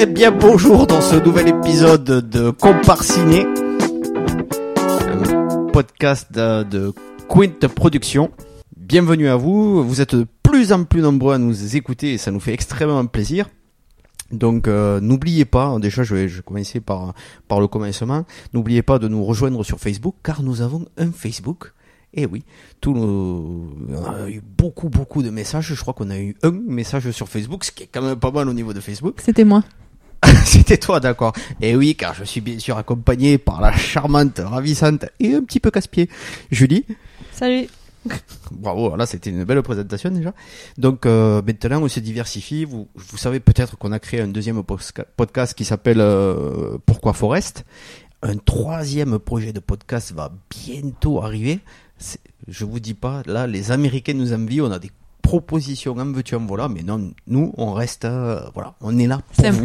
Eh bien bonjour dans ce nouvel épisode de Compare Ciné, podcast de Quint Productions. Bienvenue à vous, vous êtes de plus en plus nombreux à nous écouter et ça nous fait extrêmement plaisir. Donc n'oubliez pas, déjà je vais commencer par le commencement, n'oubliez pas de nous rejoindre sur Facebook car nous avons un Facebook. Et oui, on a eu beaucoup de messages, je crois qu'on a eu un message sur Facebook, ce qui est quand même pas mal au niveau de Facebook. C'était moi. C'était toi, d'accord. Et oui, car je suis bien sûr accompagné par la charmante, ravissante et un petit peu casse-pied Julie. Salut. Bravo, là c'était une belle présentation déjà. Donc maintenant on se diversifie. Vous savez peut-être qu'on a créé un deuxième podcast qui s'appelle Pourquoi Forest. Un troisième projet de podcast va bientôt arriver. Je vous dis pas, là les Américains nous envient, on a des propositions en veux-tu en voilà, mais non, nous on reste, voilà, on est là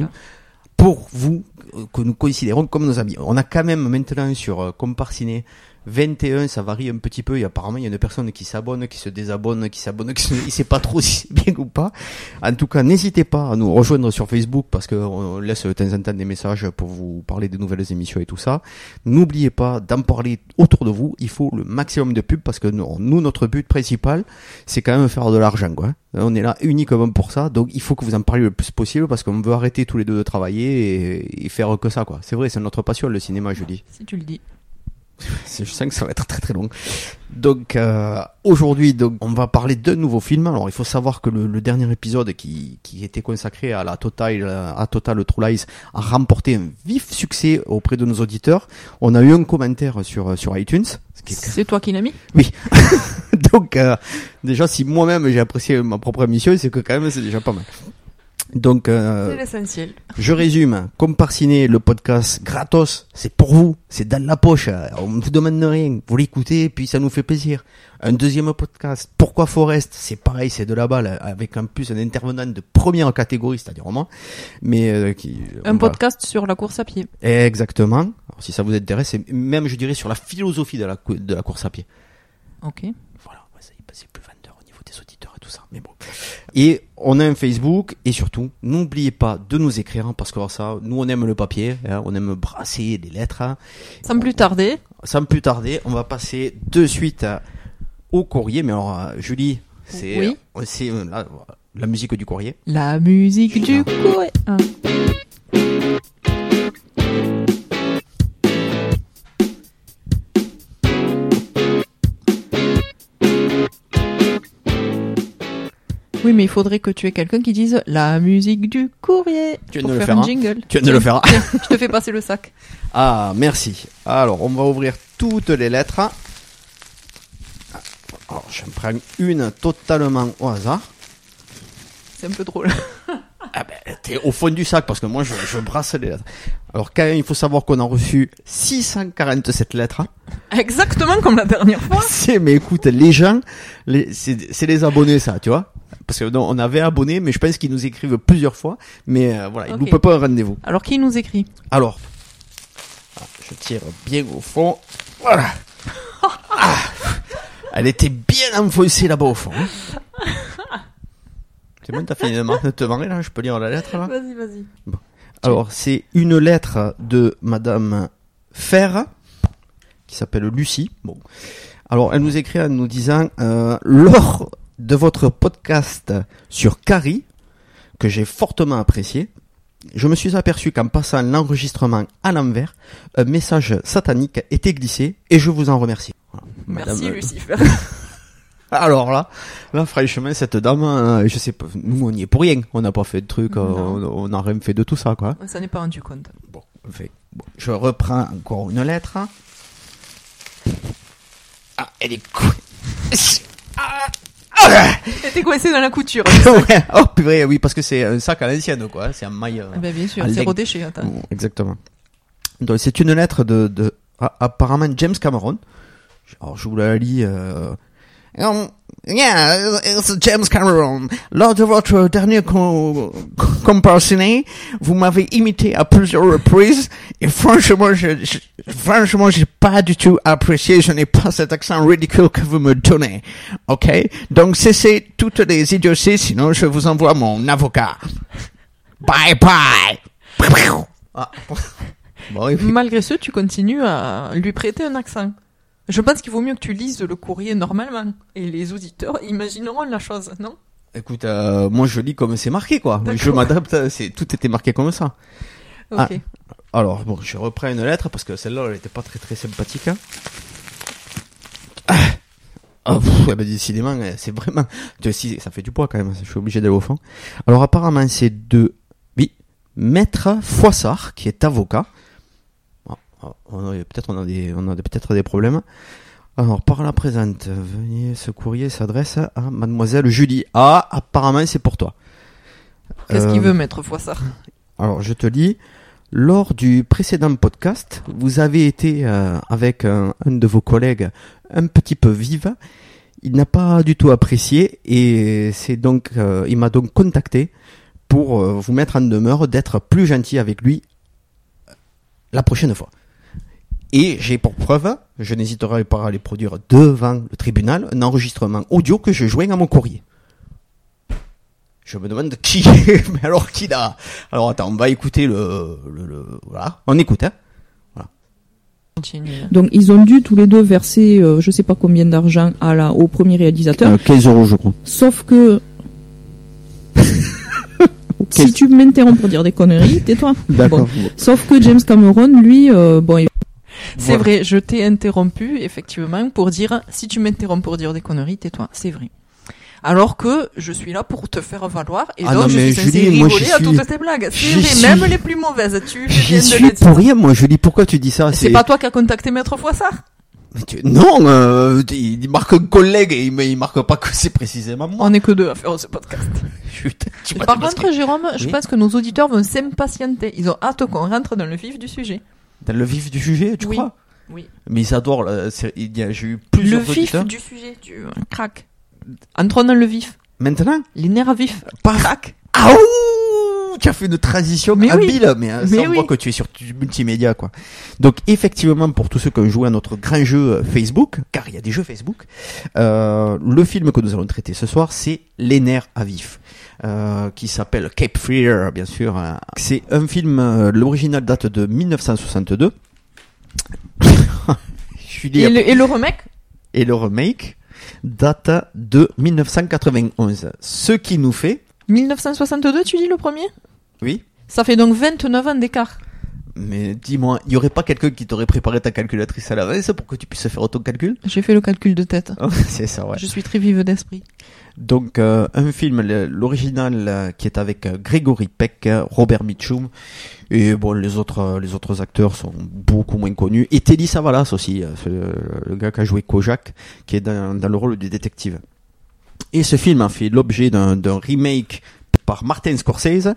pour vous, que nous considérons comme nos amis. On a quand même maintenant sur Compare Ciné 21, ça varie un petit peu, et apparemment il y a une personne qui s'abonne, qui se désabonne, il sait pas trop si c'est bien ou pas. En tout cas, n'hésitez pas à nous rejoindre sur Facebook parce qu'on laisse de temps en temps des messages pour vous parler de nouvelles émissions et tout ça. N'oubliez pas d'en parler autour de vous, il faut le maximum de pub parce que nous notre but principal, c'est quand même faire de l'argent, quoi. On est là uniquement pour ça, donc il faut que vous en parliez le plus possible parce qu'on veut arrêter tous les deux de travailler et faire que ça, quoi. C'est vrai, c'est notre passion, le cinéma, je dis. Si tu le dis. Je sens que ça va être très très long. Donc aujourd'hui, on va parler d'un nouveau film. Alors il faut savoir que le dernier épisode qui était consacré à Total True Lies a remporté un vif succès auprès de nos auditeurs. On a eu un commentaire sur iTunes. C'est toi qui l'as mis ? Oui. Donc déjà si moi-même j'ai apprécié ma propre émission, c'est que quand même c'est déjà pas mal. Donc c'est l'essentiel. Je résume, Compare Ciné, le podcast gratos, c'est pour vous, c'est dans la poche, on ne vous demande rien, vous l'écoutez puis ça nous fait plaisir. Un deuxième podcast, Pourquoi Forest, c'est pareil, c'est de la balle, avec en plus un intervenant de première catégorie, c'est-à-dire moi, mais podcast sur la course à pied. Exactement. Alors, si ça vous intéresse, et même je dirais sur la philosophie de la course à pied. Ok. Voilà, c'est plus vendeur au niveau des auditeurs et tout ça, mais bon. Et on a un Facebook et surtout, n'oubliez pas de nous écrire parce que ça, nous on aime le papier, hein, on aime brasser des lettres. Hein. Sans plus tarder, on va passer de suite au courrier. Mais alors, Julie, c'est la musique du courrier. La musique du courrier. Ah. Oui, mais il faudrait que tu aies quelqu'un qui dise la musique du courrier. Tu viens de le faire. Jingle. Tu viens de le faire. Je te fais passer le sac. Ah, merci. Alors, on va ouvrir toutes les lettres. Alors, je prends une totalement au hasard. C'est un peu drôle. Ah ben, t'es au fond du sac parce que moi, je brasse les lettres. Alors, quand même, il faut savoir qu'on a reçu 647 lettres. Exactement comme la dernière fois. Mais écoute, les gens, c'est les abonnés, ça, tu vois. Parce que non, on avait abonné, mais je pense qu'ils nous écrivent plusieurs fois. Mais voilà, ils ne loupent pas un rendez-vous. Alors, qui nous écrit ? Alors, je tire bien au fond. Voilà. Elle était bien enfoncée là-bas au fond. C'est bon, t'as fini de te marrer là ? Je peux lire la lettre là ? Vas-y. Bon. Alors, c'est une lettre de Madame Fer, qui s'appelle Lucie. Bon. Alors, elle nous écrit en nous disant lors de votre podcast sur Carrie, que j'ai fortement apprécié, je me suis aperçu qu'en passant l'enregistrement à l'envers, un message satanique était glissé et je vous en remercie. Voilà. Merci Madame, Lucifer. Alors là franchement cette dame, je sais pas, nous on y est pour rien, on n'a pas fait de truc, on n'a rien fait de tout ça quoi. Ça n'est pas rendu compte. Bon, je reprends encore une lettre. Ah, elle est T'es coincé dans la couture. Ouais. Oh purée, oui, parce que c'est un sac à l'ancienne quoi, c'est un maille. Bien sûr, c'est rodéché. Attends. Exactement. Donc c'est une lettre de apparemment James Cameron. Alors je vous la lis. Yeah, it's James Cameron. Lors de votre dernier Compare Ciné, vous m'avez imité à plusieurs reprises et franchement, j'ai pas du tout apprécié. Je n'ai pas cet accent ridicule que vous me donnez. Ok? Donc cessez toutes les idioties, sinon je vous envoie mon avocat. Bye bye. Ah. Bon, oui. Malgré ce, tu continues à lui prêter un accent. Je pense qu'il vaut mieux que tu lises le courrier normalement. Et les auditeurs imagineront la chose, non? Écoute, moi je lis comme c'est marqué, quoi. D'accord. Je m'adapte, tout était marqué comme ça. Ok. Alors, bon, je reprends une lettre parce que celle-là, elle était pas très très sympathique. Hein. Décidément, c'est vraiment... Si, ça fait du poids quand même, je suis obligé d'aller au fond. Alors apparemment, c'est de... Oui, Maître Foissard, qui est avocat. On a peut-être des problèmes. Alors, par la présente, veuillez, ce courrier s'adresse à Mademoiselle Julie. Ah, apparemment, c'est pour toi. Qu'est-ce qu'il veut, Maître Foissard? Alors, je te lis. Lors du précédent podcast, vous avez été avec un de vos collègues un petit peu vive. Il n'a pas du tout apprécié et il m'a donc contacté pour vous mettre en demeure d'être plus gentil avec lui la prochaine fois. Et j'ai pour preuve, je n'hésiterai pas à les produire devant le tribunal, un enregistrement audio que je joins à mon courrier. Je me demande qui, mais alors qui là? Alors attends, on va écouter voilà, on écoute, hein. Voilà. Donc ils ont dû tous les deux verser, je sais pas combien d'argent au premier réalisateur. 15 € je crois. Sauf que si tu m'interromps pour dire des conneries, tais-toi. D'accord. Bon. Sauf que James Cameron, lui, C'est vrai, je t'ai interrompu, effectivement, pour dire, si tu m'interromps pour dire des conneries, tais-toi. C'est vrai. Alors que je suis là pour te faire valoir, et donc non, je mais suis censé Julie, moi, rigoler j'y à suis- toutes tes blagues. j'y C'est suis- vrai, même les plus mauvaises, tu J'y viens de suis le dire. pour rien, moi, Julie, pourquoi tu dis ça? C'est pas toi qui as contacté Maître Foissard? Non, il marque un collègue et il marque pas que c'est précisément moi. On est que deux à faire ce podcast. Putain, tu m'as Par démasqué. contre, Jérôme, je Oui. pense que nos auditeurs vont s'impatienter. Ils ont hâte qu'on rentre dans le vif du sujet. Dans le vif du sujet, tu Oui. crois? Oui. Mais ils adorent, là, j'ai eu plusieurs Le vif auditeurs. du sujet, tu craques. Entrons dans le vif. Maintenant? Les nerfs vifs. Pas Crac. Ah ouh, tu as fait une transition Mais oui. habile, mais ça Mais on oui. voit que tu es sur du multimédia, quoi. Donc effectivement, pour tous ceux qui ont joué à notre grand jeu Facebook, car il y a des jeux Facebook, le film que nous allons traiter ce soir, c'est Les nerfs à vif, qui s'appelle Cape Fear, bien sûr. C'est un film, l'original date de 1962. Julie a- Et le remake? et le remake date de 1991. Ce qui nous fait, 1962, tu dis le premier? oui, Ça fait donc 29 ans d'écart. mais dis-moi, il y aurait pas quelqu'un qui t'aurait préparé ta calculatrice à l'avance pour que tu puisses faire ton calcul? J'ai fait le calcul de tête. Oh, c'est ça, ouais. Je suis très vive d'esprit. Donc un film, l'original qui est avec Gregory Peck, Robert Mitchum, et bon les autres acteurs sont beaucoup moins connus. Et Telly Savalas aussi, le gars qui a joué Kojak, qui est dans le rôle du détective. Et ce film a fait l'objet d'un remake par Martin Scorsese,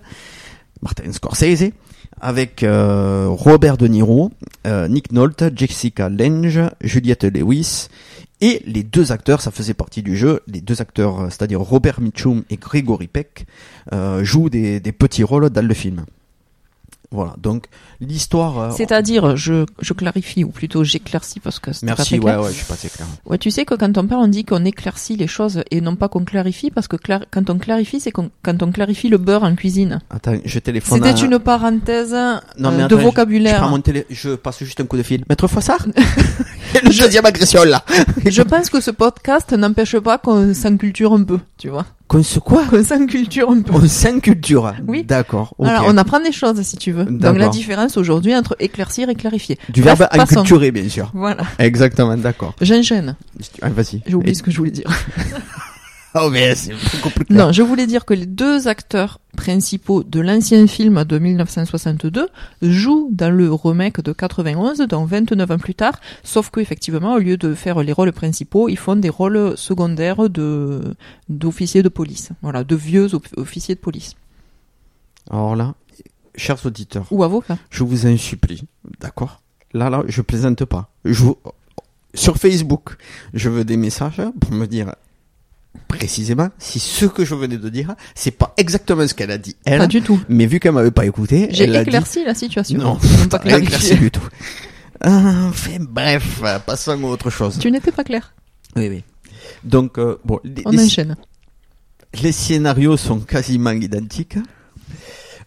avec Robert De Niro, Nick Nolte, Jessica Lange, Juliette Lewis. Et les deux acteurs, ça faisait partie du jeu, les deux acteurs, c'est-à-dire Robert Mitchum et Gregory Peck, jouent des petits rôles dans le film. Voilà, donc l'histoire... C'est-à-dire, je clarifie, ou plutôt j'éclaircis parce que c'est pas Merci, très clair. ouais, je suis passé clair. Ouais, tu sais que quand on parle, on dit qu'on éclaircit les choses et non pas qu'on clarifie, parce que quand on clarifie, c'est quand on clarifie le beurre en cuisine. Attends, je téléphone C'était une parenthèse Non, mais de attends, vocabulaire. je passe juste un coup de fil. Maître Foissard? Le deuxième agression, là. Je pense que ce podcast n'empêche pas qu'on s'enculture un peu, tu vois. Qu'on se quoi? Qu'on s'enculture un peu. On s'inculture. Oui. D'accord, ok. Alors, on apprend des choses, si tu veux. Donc, D'accord. la différence aujourd'hui entre éclaircir et clarifier. Du Bref, verbe passons. inculturer, bien sûr. Voilà. Exactement, d'accord. J'enchaîne. Ah, vas-y. J'ai oublié ce que je voulais dire. Oh, mais c'est beaucoup plus clair. Non, je voulais dire que les deux acteurs principaux de l'ancien film de 1962 jouent dans le remake de 91, donc 29 ans plus tard, sauf qu'effectivement, au lieu de faire les rôles principaux, ils font des rôles secondaires d'officiers de police. Voilà, de vieux officiers de police. Alors là, chers auditeurs, Ou avocats. je vous en supplie, d'accord? Là, je plaisante pas. Sur Facebook, je veux des messages pour me dire précisément si ce que je venais de dire, c'est pas exactement ce qu'elle a dit elle, Pas du tout. mais vu qu'elle m'avait pas écouté, J'ai elle a dit éclairci la situation. non, Ils n'ont pas pas éclairci clarifié. du tout. Enfin, bref, passons à autre chose. Tu n'étais pas clair. Oui. Donc bon, On enchaîne. les scénarios sont quasiment identiques.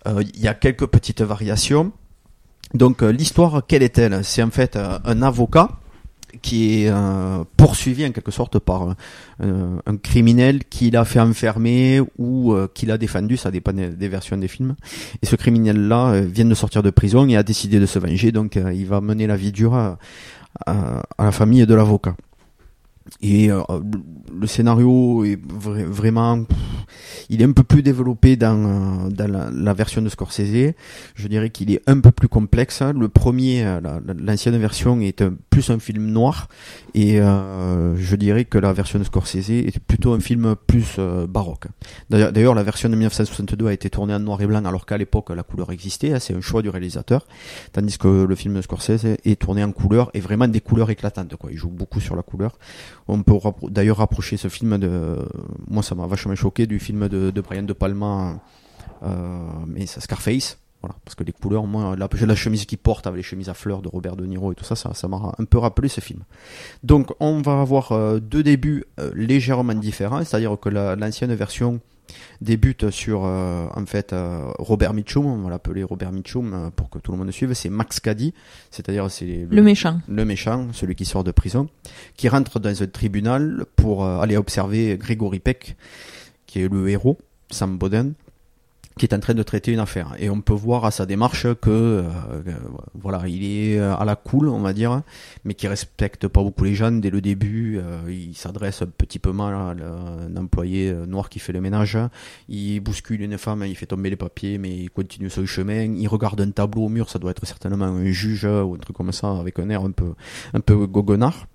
Il y a quelques petites variations. Donc l'histoire, quelle est-elle? C'est en fait un avocat qui est poursuivi en quelque sorte par un criminel qui l'a fait enfermer ou qui l'a défendu, ça dépend des versions des films. Et ce criminel-là vient de sortir de prison et a décidé de se venger, donc il va mener la vie dure à la famille de l'avocat. Et le scénario est vraiment, il est un peu plus développé dans la version de Scorsese. Je dirais qu'il est un peu plus complexe. Le premier, l'ancienne version est plus un film noir, et je dirais que la version de Scorsese est plutôt un film plus baroque. D'ailleurs, la version de 1962 a été tournée en noir et blanc, alors qu'à l'époque la couleur existait. C'est un choix du réalisateur, tandis que le film de Scorsese est tourné en couleur, et vraiment des couleurs éclatantes, quoi. Il joue beaucoup sur la couleur. On peut d'ailleurs rapprocher ce film moi ça m'a vachement choqué du film de Brian De Palma, mais ça, Scarface. Voilà, parce que les couleurs, moi, la chemise qu'il porte avec les chemises à fleurs de Robert De Niro et tout ça m'a un peu rappelé ce film. Donc on va avoir deux débuts légèrement différents, c'est-à-dire que l'ancienne version débute sur en fait Robert Mitchum, on va l'appeler Robert Mitchum pour que tout le monde suive. C'est Max Cady, c'est-à-dire c'est le méchant, celui qui sort de prison, qui rentre dans un tribunal pour aller observer Gregory Peck, qui est le héros, Sam Boden, qui est en train de traiter une affaire. Et on peut voir à sa démarche que voilà, il est à la cool, on va dire, mais qui respecte pas beaucoup les gens dès le début. Il s'adresse un petit peu mal à un employé noir qui fait le ménage. Il bouscule une femme, il fait tomber les papiers, mais il continue son chemin. Il regarde un tableau au mur, ça doit être certainement un juge ou un truc comme ça, avec un air un peu goguenard.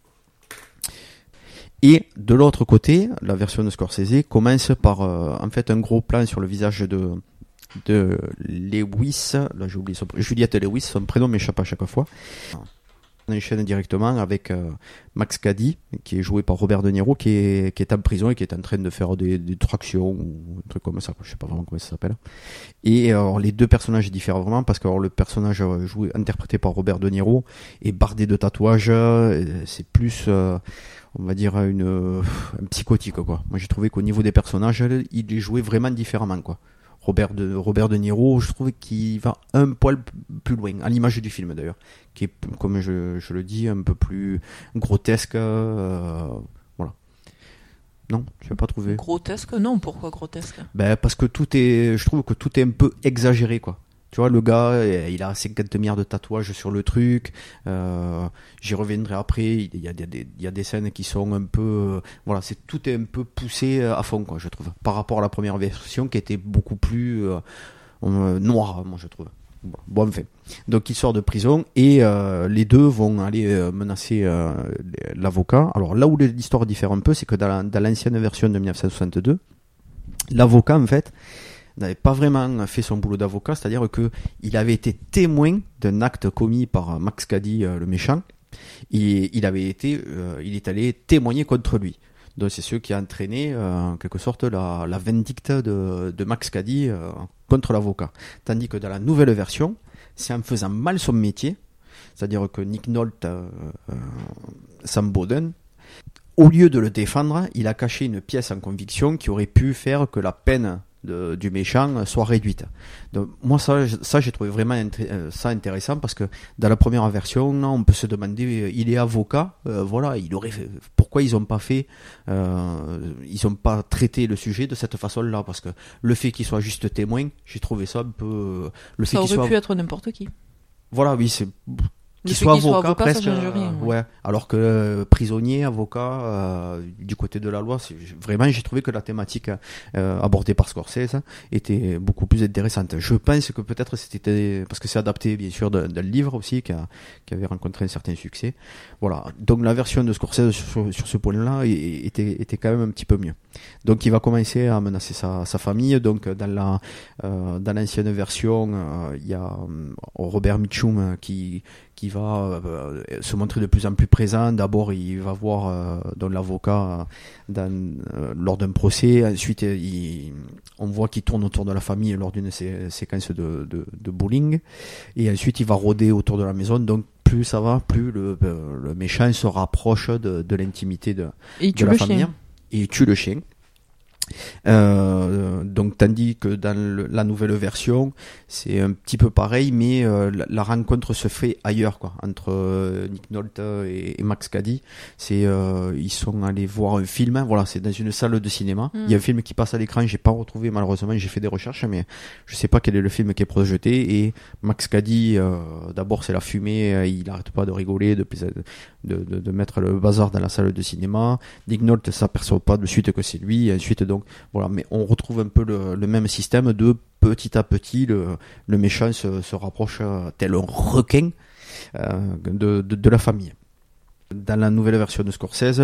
Et de l'autre côté, la version de Scorsese commence par en fait un gros plan sur le visage de Lewis. Là j'ai oublié Juliette Lewis, son prénom m'échappe à chaque fois. On enchaîne directement avec Max Cady, qui est joué par Robert De Niro, qui est en prison et qui est en train de faire des tractions ou un truc comme ça, je sais pas vraiment comment ça s'appelle. Et alors les deux personnages diffèrent vraiment, parce que le personnage interprété par Robert De Niro est bardé de tatouages. C'est plus on va dire un psychotique, quoi. Moi j'ai trouvé qu'au niveau des personnages, il est joué vraiment différemment, quoi. Robert De Niro, je trouve qu'il va un poil plus loin, à l'image du film d'ailleurs, qui est, comme je le dis, un peu plus grotesque. Voilà. Non, tu n'as pas trouvé? Grotesque? Non, pourquoi grotesque? Parce que je trouve que tout est un peu exagéré, quoi. Tu vois, le gars, il a 50 milliards de tatouages sur le truc. J'y reviendrai après. Il y a des scènes qui sont un peu, voilà, tout est un peu poussé à fond, quoi, je trouve, par rapport à la première version qui était beaucoup plus noire, moi je trouve. Bon, enfin. Donc il sort de prison et les deux vont aller menacer l'avocat. Alors là où l'histoire diffère un peu, c'est que dans l'ancienne version de 1962, l'avocat en fait n'avait pas vraiment fait son boulot d'avocat, c'est-à-dire que il avait été témoin d'un acte commis par Max Cady, le méchant, et il est allé témoigner contre lui. Donc c'est ce qui a entraîné en quelque sorte la vindicte de Max Cady contre l'avocat. Tandis que dans la nouvelle version, c'est en faisant mal son métier, c'est-à-dire que Nick Nolte, Sam Boden, au lieu de le défendre, il a caché une pièce en conviction qui aurait pu faire que la peine du méchant soit réduite. Donc moi ça j'ai trouvé vraiment ça intéressant, parce que dans la première version on peut se demander, il est avocat, voilà, pourquoi ils ont pas traité le sujet de cette façon-là, parce que le fait qu'il soit juste témoin, j'ai trouvé ça un peu ça aurait pu être n'importe qui. Voilà, oui, c'est qu'il soit avocat presque, ça change rien. Ouais. Alors que prisonnier, avocat, du côté de la loi, vraiment j'ai trouvé que la thématique abordée par Scorsese était beaucoup plus intéressante. Je pense que peut-être c'était parce que c'est adapté bien sûr d'un livre aussi qui avait rencontré un certain succès. Voilà. Donc la version de Scorsese sur ce point-là était quand même un petit peu mieux. Donc il va commencer à menacer sa famille. Donc dans l'ancienne version, il y a Robert Mitchum qui va se montrer de plus en plus présent. D'abord, il va voir l'avocat lors d'un procès. Ensuite, on voit qu'il tourne autour de la famille lors d'une séquence de bowling. Et ensuite, il va rôder autour de la maison. Donc, plus ça va, plus le méchant se rapproche de l'intimité de la famille. Et il tue le chien. Donc tandis que dans la nouvelle version, c'est un petit peu pareil, mais la rencontre se fait ailleurs, quoi, entre Nick Nolte et Max Cady. Ils sont allés voir un film, hein, voilà, c'est dans une salle de cinéma. Il y a un film qui passe à l'écran, j'ai pas retrouvé malheureusement, j'ai fait des recherches, mais je sais pas quel est le film qui est projeté. Et Max Cady, d'abord c'est la fumée, il arrête pas de rigoler, de mettre le bazar dans la salle de cinéma. Nick Nolte s'aperçoit pas de suite que c'est lui, et ensuite donc voilà, mais on retrouve un peu le même système de petit à petit le méchant se rapproche tel un requin de la famille. Dans la nouvelle version de Scorsese,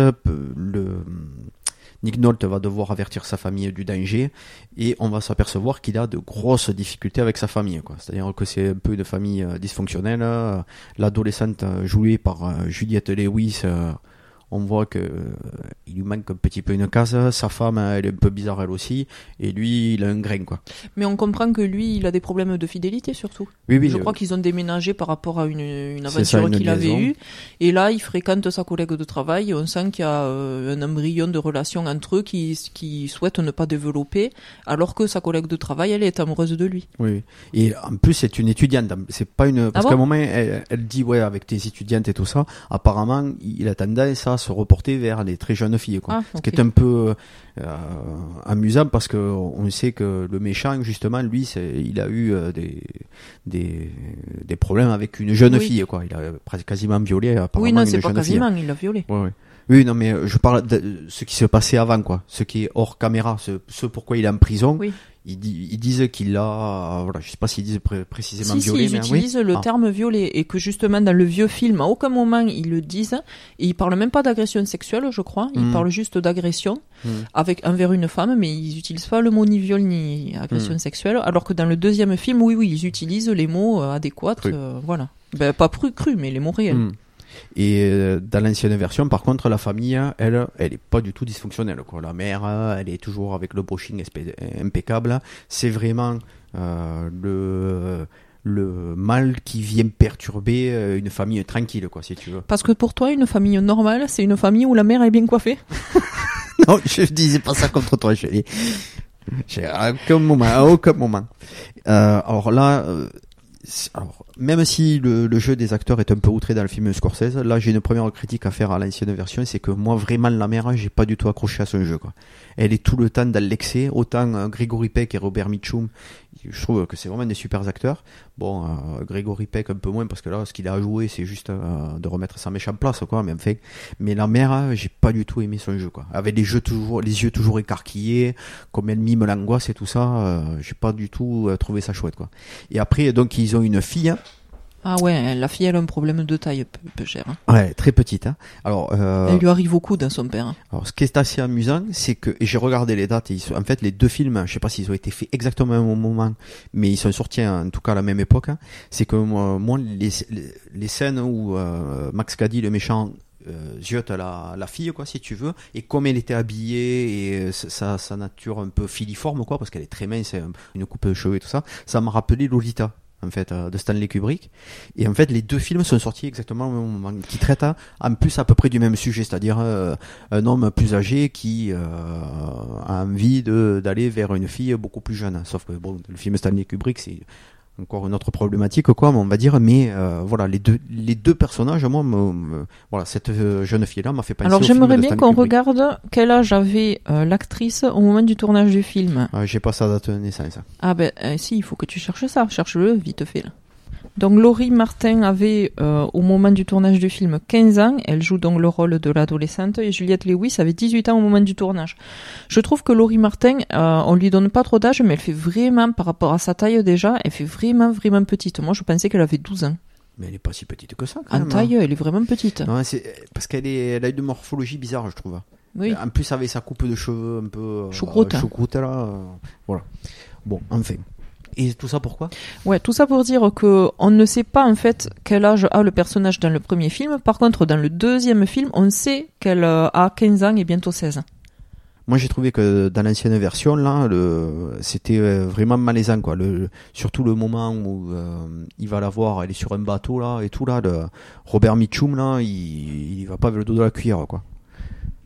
Nick Nolte va devoir avertir sa famille du danger et on va s'apercevoir qu'il a de grosses difficultés avec sa famille, quoi. C'est-à-dire que c'est un peu une famille dysfonctionnelle. L'adolescente jouée par Juliette Lewis, on voit que il lui manque un petit peu une case. Sa femme, elle est un peu bizarre elle aussi, et lui, il a un grain, quoi. Mais on comprend que lui, il a des problèmes de fidélité surtout. Oui, je crois qu'ils ont déménagé par rapport à une aventure qu'il avait eue, et là, il fréquente sa collègue de travail. Et on sent qu'il y a un embryon de relation entre eux qui souhaite ne pas développer, alors que sa collègue de travail, elle est amoureuse de lui. Oui. Et en plus, c'est une étudiante. C'est pas une. Parce qu'à un moment, elle dit ouais, avec tes étudiantes et tout ça. Apparemment, il a tendance à se reporter vers les très jeunes filles, quoi. Ce qui est un peu amusant parce que on sait que le méchant, justement, lui, il a eu des problèmes avec une jeune fille, quoi. Il a presque quasiment violé apparemment une jeune fille. Oui, non, c'est pas quasiment, il l'a violé. Ouais. Oui, non, mais je parle de ce qui se passait avant, quoi. Ce qui est hors caméra, ce pourquoi il est en prison. Oui. Ils disent qu'il l'a, voilà, je sais pas s'ils disent précisément violé, mais ils utilisent le terme violé, et que justement dans le vieux film, à aucun moment ils le disent, et ils parlent même pas d'agression sexuelle, je crois, ils parlent juste d'agression envers une femme, mais ils utilisent pas le mot ni viol ni agression sexuelle, alors que dans le deuxième film, oui, ils utilisent les mots adéquats, voilà. Ben, pas cru, mais les mots réels. Et dans l'ancienne version, par contre, la famille, elle est pas du tout dysfonctionnelle, quoi. La mère, elle est toujours avec le brushing impeccable. C'est vraiment le mal qui vient perturber une famille tranquille, quoi, si tu veux. Parce que pour toi, une famille normale, c'est une famille où la mère est bien coiffée? Non, je disais pas ça contre toi, chérie. À aucun moment. Alors là. Alors, même si le jeu des acteurs est un peu outré dans le film Scorsese, là j'ai une première critique à faire à l'ancienne version, c'est que moi vraiment la mère, j'ai pas du tout accroché à son jeu, quoi. Elle est tout le temps dans l'excès, autant Gregory Peck et Robert Mitchum, je trouve que c'est vraiment des super acteurs. Bon, Gregory Peck un peu moins parce que là ce qu'il a à jouer c'est juste de remettre sa mèche en place, quoi, mais la mère, j'ai pas du tout aimé son jeu, quoi. Avec les yeux toujours écarquillés, comme elle mime l'angoisse et tout ça, j'ai pas du tout trouvé ça chouette, quoi. Et après donc ils ont une fille. Ah ouais, la fille elle a un problème de taille peu cher. Hein. Ouais, très petite. Hein. Alors, elle lui arrive au coude dans son père. Hein. Alors, ce qui est assez amusant, c'est que, et j'ai regardé les dates, en fait, les deux films, je sais pas s'ils ont été faits exactement au même moment, mais ils sont sortis en tout cas à la même époque. Hein. C'est que moi, les scènes où Max Cady, le méchant, ziote la fille, quoi, si tu veux, et comme elle était habillée et sa nature un peu filiforme, quoi, parce qu'elle est très mince, une coupe de cheveux et tout ça, ça m'a rappelé Lolita, en fait, de Stanley Kubrick. Et en fait, les deux films sont sortis exactement au même moment, qui traitent en plus à peu près du même sujet, c'est-à-dire un homme plus âgé qui a envie d'aller vers une fille beaucoup plus jeune. Sauf que bon, le film Stanley Kubrick, c'est encore une autre problématique, quoi, on va dire, mais voilà, les deux personnages, moi, voilà, cette jeune fille-là m'a fait penser. Alors au j'aimerais film de bien Stanley qu'on Kubrick. regarde quel âge avait l'actrice au moment du tournage du film. J'ai pas sa date de naissance. Ah ben si, il faut que tu cherches ça, cherche-le vite fait là. Donc Laurie Martin avait au moment du tournage du film 15 ans, elle joue donc le rôle de l'adolescente, et Juliette Lewis avait 18 ans au moment du tournage. Je trouve que Laurie Martin, on lui donne pas trop d'âge, mais elle fait vraiment, par rapport à sa taille déjà, elle fait vraiment petite. Moi je pensais qu'elle avait 12 ans. Mais elle est pas si petite que ça, quand en même. Taille, elle est vraiment petite. Non, c'est parce elle a une morphologie bizarre, je trouve. Oui. En plus avec sa coupe de cheveux un peu choucroute là, voilà. Bon, enfin. Et tout ça pourquoi ? Ouais, tout ça pour dire que on ne sait pas en fait quel âge a le personnage dans le premier film. Par contre, dans le deuxième film, on sait qu'elle a 15 ans et bientôt 16. Moi, j'ai trouvé que dans l'ancienne version, là, c'était vraiment malaisant, quoi. Surtout le moment où il va la voir, elle est sur un bateau là et tout là. Robert Mitchum là, il va pas avec le dos de la cuillère, quoi.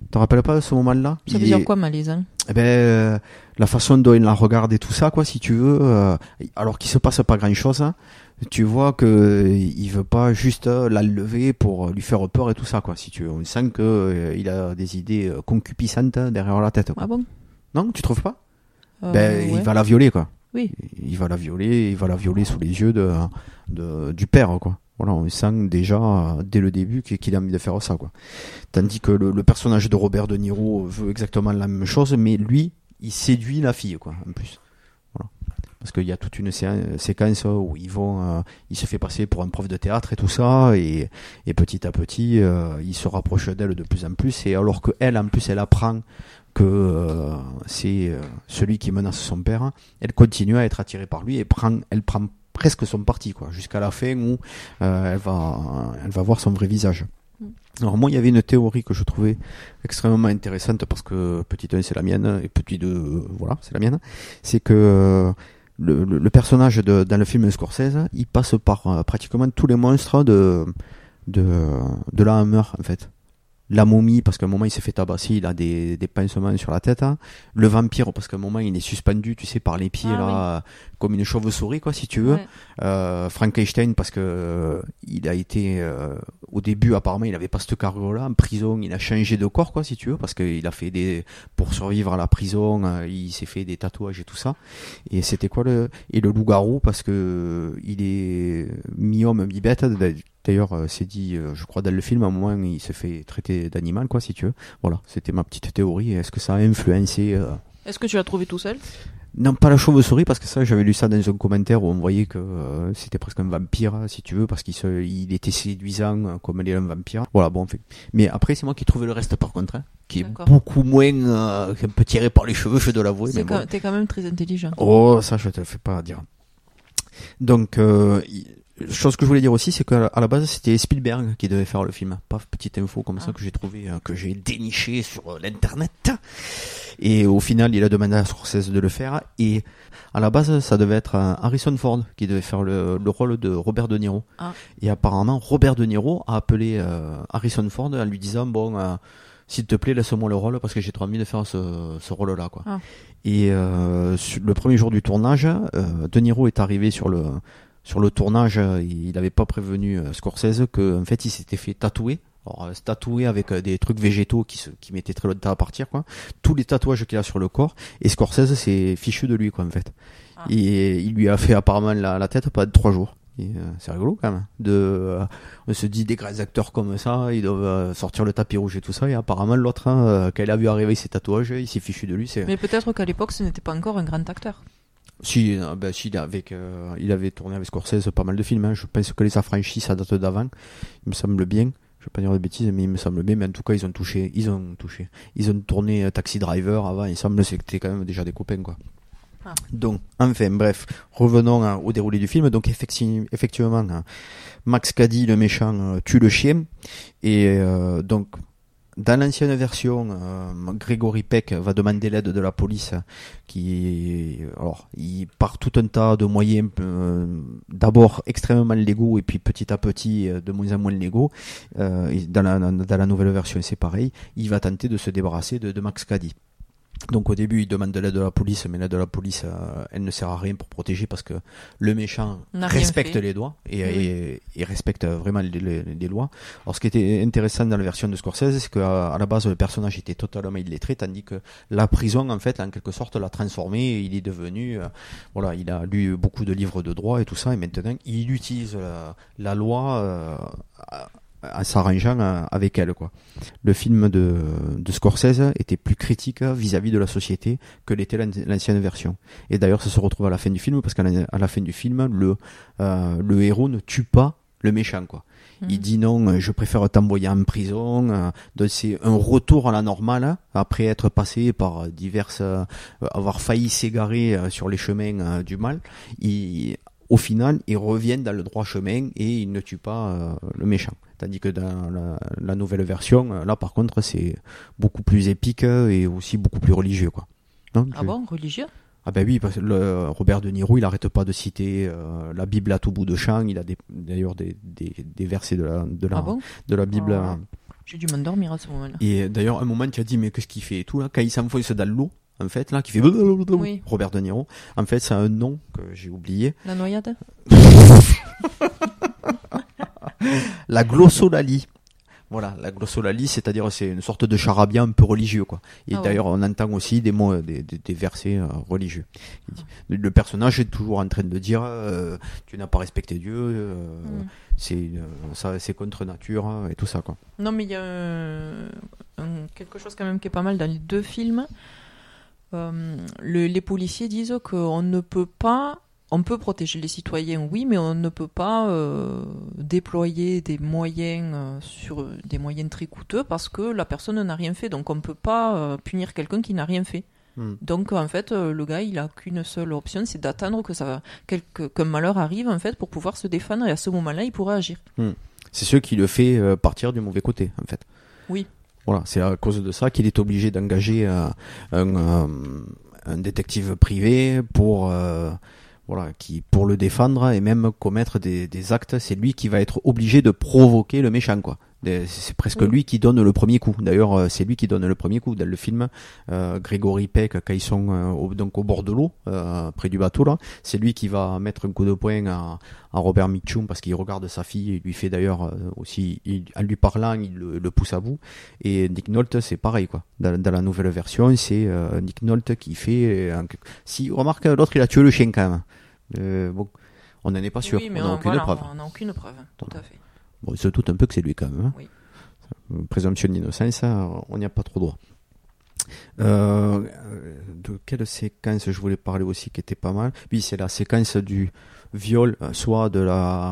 Te rappelles pas de ce moment-là? Ça veut dire quoi, malaisant? Eh ben, la façon dont il la regarde et tout ça, quoi, si tu veux, alors qu'il se passe pas grand-chose, hein, tu vois que il veut pas juste la lever pour lui faire peur et tout ça, quoi, si tu veux. On sent que il a des idées concupiscentes derrière la tête, quoi. Ah bon? Non, tu trouves pas? Ouais. Il va la violer, quoi. Oui. Il va la violer sous les yeux du père, quoi. Voilà, on sent déjà dès le début qu'il a envie de faire ça, quoi. Tandis que le personnage de Robert De Niro veut exactement la même chose, mais lui, il séduit la fille, quoi, en plus. Voilà. Parce qu'il y a toute une séquence où il se fait passer pour un prof de théâtre et tout ça, et petit à petit, il se rapproche d'elle de plus en plus, et alors que elle, en plus, elle apprend que c'est celui qui menace son père, elle continue à être attirée par lui et elle prend presque son parti, quoi, jusqu'à la fin où elle va voir son vrai visage. Alors moi, il y avait une théorie que je trouvais extrêmement intéressante, parce que petit 1 c'est la mienne et petit 2 voilà, c'est la mienne, c'est que le personnage dans le film Scorsese, il passe par pratiquement tous les monstres de la Hammer, en fait. La momie, parce qu'à un moment il s'est fait tabasser, il a des pansements sur la tête, hein. Le vampire, parce qu'à un moment il est suspendu, tu sais, par les pieds, là, oui, comme une chauve-souris, quoi, si tu veux. Ouais. Frankenstein, parce que il a été au début, apparemment il avait pas cette carrure-là, en prison il a changé de corps, quoi, si tu veux, parce qu'il a fait pour survivre à la prison, il s'est fait des tatouages et tout ça. Et c'était quoi le loup-garou, parce que il est mi-homme, mi-bête. D'ailleurs, c'est dit, je crois, dans le film, à un moment, il se fait traiter d'animal, quoi, si tu veux. Voilà, c'était ma petite théorie. Est-ce que ça a influencé Est-ce que tu l'as trouvé tout seul? Non, pas la chauve-souris, parce que ça, j'avais lu ça dans un commentaire où on voyait que c'était presque un vampire, si tu veux, parce il était séduisant comme il est un vampire. Voilà, bon, en fait. Mais après, c'est moi qui trouvais le reste, par contre, hein, qui est beaucoup moins un peu tiré par les cheveux, je dois l'avouer. T'es quand même très intelligent. Oh, ça, je te le fais pas dire. Donc, chose que je voulais dire aussi, c'est qu'à la base, c'était Spielberg qui devait faire le film. Paf, petite info comme ça que j'ai trouvé, que j'ai déniché sur l'internet. Et au final, il a demandé à Scorsese de le faire. Et à la base, ça devait être Harrison Ford qui devait faire le rôle de Robert De Niro. Et apparemment, Robert De Niro a appelé Harrison Ford en lui disant, bon, s'il te plaît, laisse-moi le rôle parce que j'ai trop envie de faire ce rôle-là, quoi. Et le premier jour du tournage, De Niro est arrivé sur le tournage, il n'avait pas prévenu Scorsese qu'en fait il s'était fait tatouer. Alors, tatoué avec des trucs végétaux qui mettaient très longtemps à partir, quoi. Tous les tatouages qu'il a sur le corps, et Scorsese s'est fichu de lui, quoi, en fait. Et il lui a fait apparemment la tête pas de 3 jours. Et, c'est rigolo quand même. On se dit des grands acteurs comme ça, ils doivent sortir le tapis rouge et tout ça, et apparemment l'autre, quand il a vu arriver ses tatouages, il s'est fichu de lui. Mais peut-être qu'à l'époque ce n'était pas encore un grand acteur. Si, il avait tourné avec Scorsese pas mal de films, hein. Je pense que Les Affranchis, ça date d'avant, il me semble bien. Je vais pas dire de bêtises, mais il me semble bien. Mais en tout cas, ils ont tourné Taxi Driver avant. Il semble que c'était quand même déjà des copains, quoi. Donc, enfin, bref, revenons au déroulé du film. Donc, effectivement, Max Cady, le méchant, tue le chien. Et donc, dans l'ancienne version, Gregory Peck va demander l'aide de la police, il part tout un tas de moyens, d'abord extrêmement légaux et puis petit à petit de moins en moins légaux. Dans la nouvelle version, c'est pareil. Il va tenter de se débarrasser de Max Cady. Donc au début, il demande de l'aide de la police, mais l'aide de la police, elle ne sert à rien pour protéger parce que le méchant respecte les lois et respecte vraiment les lois. Alors ce qui était intéressant dans la version de Scorsese, c'est qu'à la base, le personnage était totalement illettré, tandis que la prison, en fait, en quelque sorte, l'a transformé. Il est devenu, il a lu beaucoup de livres de droit et tout ça, et maintenant, il utilise la loi en s'arrangeant avec elle, quoi. Le film de Scorsese était plus critique vis-à-vis de la société que l'était l'ancienne version. Et d'ailleurs, ça se retrouve à la fin du film, parce qu'à la fin du film, le héros ne tue pas le méchant, quoi. Il dit non, je préfère t'envoyer en prison. Donc c'est un retour à la normale après être passé par avoir failli s'égarer sur les chemins du mal. Au final, ils reviennent dans le droit chemin et ils ne tuent pas le méchant. Tandis que dans la nouvelle version, là par contre, c'est beaucoup plus épique et aussi beaucoup plus religieux, quoi. Bon, religieux? Ah ben oui, parce que Robert De Niro, il arrête pas de citer la Bible à tout bout de champ. Il a d'ailleurs des versets de la Bible. J'ai dû m'endormir à ce moment-là. Et d'ailleurs, à un moment, tu as dit, mais qu'est-ce qu'il fait et tout, là, quand il s'enfonce dans l'eau, en fait, là, qui fait oui. Robert De Niro. En fait, c'est un nom que j'ai oublié. La noyade. La glossolalie. Voilà, la glossolalie, c'est-à-dire c'est une sorte de charabia un peu religieux, quoi. Et d'ailleurs, on entend aussi des mots, des versets religieux. Le personnage est toujours en train de dire, tu n'as pas respecté Dieu, c'est contre nature et tout ça, quoi. Non, mais il y a quelque chose quand même qui est pas mal dans les deux films. Les policiers disent qu'on ne peut pas. On peut protéger les citoyens, oui, mais on ne peut pas déployer des moyens sur des moyens très coûteux parce que la personne n'a rien fait. Donc on ne peut pas punir quelqu'un qui n'a rien fait. Donc en fait, le gars, il a qu'une seule option, c'est d'attendre qu'un malheur arrive en fait pour pouvoir se défendre et à ce moment-là, il pourra agir. C'est ce qui le fait partir du mauvais côté, en fait. Oui. Voilà, c'est à cause de ça qu'il est obligé d'engager un détective privé pour le défendre et même commettre des actes. C'est lui qui va être obligé de provoquer le méchant, quoi. C'est presque lui qui donne le premier coup. D'ailleurs, c'est lui qui donne le premier coup dans le film. Grégory Peck, quand ils sont au bord de l'eau, près du bateau là, c'est lui qui va mettre un coup de poing à Robert Mitchum parce qu'il regarde sa fille. Il lui fait d'ailleurs aussi, en lui parlant, il le pousse à bout. Et Nick Nolte, c'est pareil, quoi. Dans la nouvelle version, c'est Nick Nolte qui fait. Si remarque, l'autre il a tué le chien quand même. Bon, on n'en est pas sûr. Oui, mais on n'a aucune preuve. On n'a aucune preuve, tout à fait. Bon, il se doute un peu que c'est lui quand même. Hein. Oui. Présomption d'innocence, on n'y a pas trop droit. De quelle séquence je voulais parler aussi qui était pas mal? Oui, c'est la séquence du viol, soit de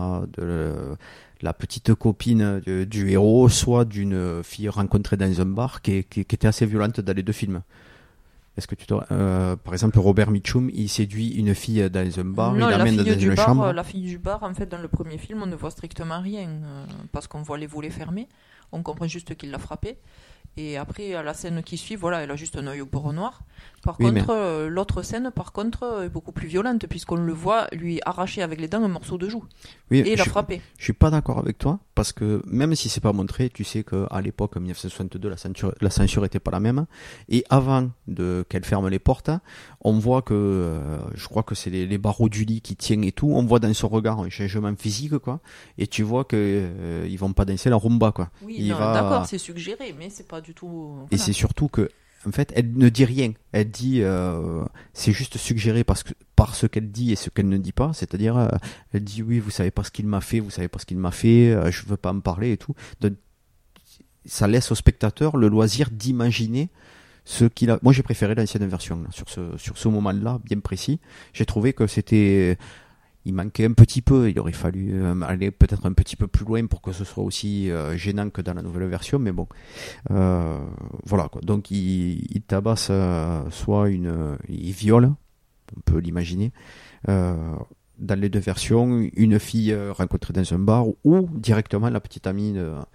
la petite copine du héros, soit d'une fille rencontrée dans un bar qui était assez violente dans les deux films. Est-ce que par exemple, Robert Mitchum, il séduit une fille dans un bar, il l'amène dans une chambre. La fille du bar, en fait, dans le premier film, on ne voit strictement rien parce qu'on voit les volets fermés. On comprend juste qu'il l'a frappée. Et après, à la scène qui suit, voilà, elle a juste un œil au beurre noir. Par contre, l'autre scène, par contre, est beaucoup plus violente puisqu'on le voit lui arracher avec les dents un morceau de joue. Oui, et la frapper. Je suis pas d'accord avec toi parce que même si c'est pas montré, tu sais qu'à l'époque, en 1962, la censure était pas la même. Et avant qu'elle ferme les portes, on voit que, je crois que c'est les barreaux du lit qui tiennent et tout. On voit dans son regard un changement physique, quoi. Et tu vois que ils vont pas danser la rumba, quoi. Oui, d'accord, c'est suggéré, mais c'est pas du tout. Voilà. Et c'est surtout que, en fait, elle ne dit rien. Elle dit, c'est juste suggéré par ce qu'elle dit et ce qu'elle ne dit pas. C'est-à-dire, elle dit oui, vous savez pas ce qu'il m'a fait, je veux pas en parler et tout. Donc, ça laisse au spectateur le loisir d'imaginer ce qu'il a. Moi, j'ai préféré l'ancienne version là, sur ce moment-là, bien précis. J'ai trouvé que il manquait un petit peu, il aurait fallu aller peut-être un petit peu plus loin pour que ce soit aussi gênant que dans la nouvelle version, mais bon, voilà quoi. Donc il tabasse soit il viole, on peut l'imaginer, dans les deux versions, une fille rencontrée dans un bar ou directement la petite amie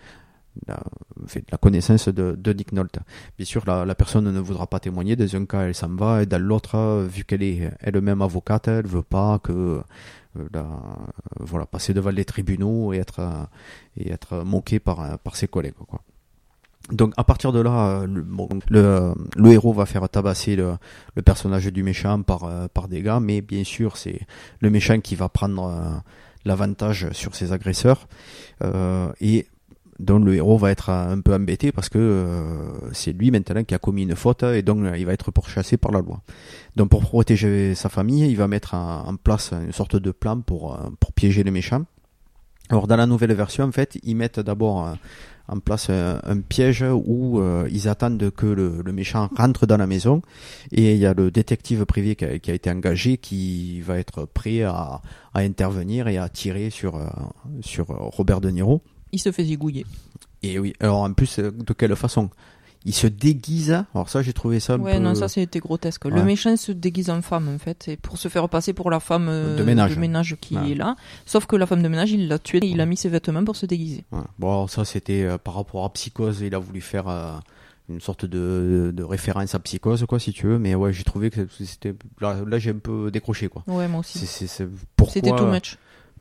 la connaissance de Nick Nolte. Bien sûr, la personne ne voudra pas témoigner. Dans un cas, elle s'en va, et dans l'autre, vu qu'elle est elle-même avocate, elle veut pas que passer devant les tribunaux et être moquée par ses collègues, quoi. Donc à partir de là, le héros va faire tabasser le personnage du méchant par des gars, mais bien sûr c'est le méchant qui va prendre l'avantage sur ses agresseurs et donc le héros va être un peu embêté parce que c'est lui maintenant qui a commis une faute et donc il va être pourchassé par la loi. Donc pour protéger sa famille, il va mettre en place une sorte de plan pour piéger les méchants. Alors dans la nouvelle version, en fait, ils mettent d'abord en place un piège où ils attendent que le méchant rentre dans la maison et il y a le détective privé qui a été engagé qui va être prêt à intervenir et à tirer sur Robert De Niro. Il se fait zigouiller. Et oui, alors en plus, de quelle façon? Il se déguise. Alors ça, j'ai trouvé ça un peu... Ouais, non, ça c'était grotesque. Ouais. Le méchant se déguise en femme, en fait, et pour se faire passer pour la femme de ménage qui est là. Sauf que la femme de ménage, il l'a tuée et il a mis ses vêtements pour se déguiser. Ouais. Bon, alors ça, c'était par rapport à Psychose. Il a voulu faire une sorte de référence à Psychose, quoi, si tu veux. Mais ouais, j'ai trouvé que c'était... Là j'ai un peu décroché, quoi. Ouais, moi aussi. Pourquoi... C'était too much.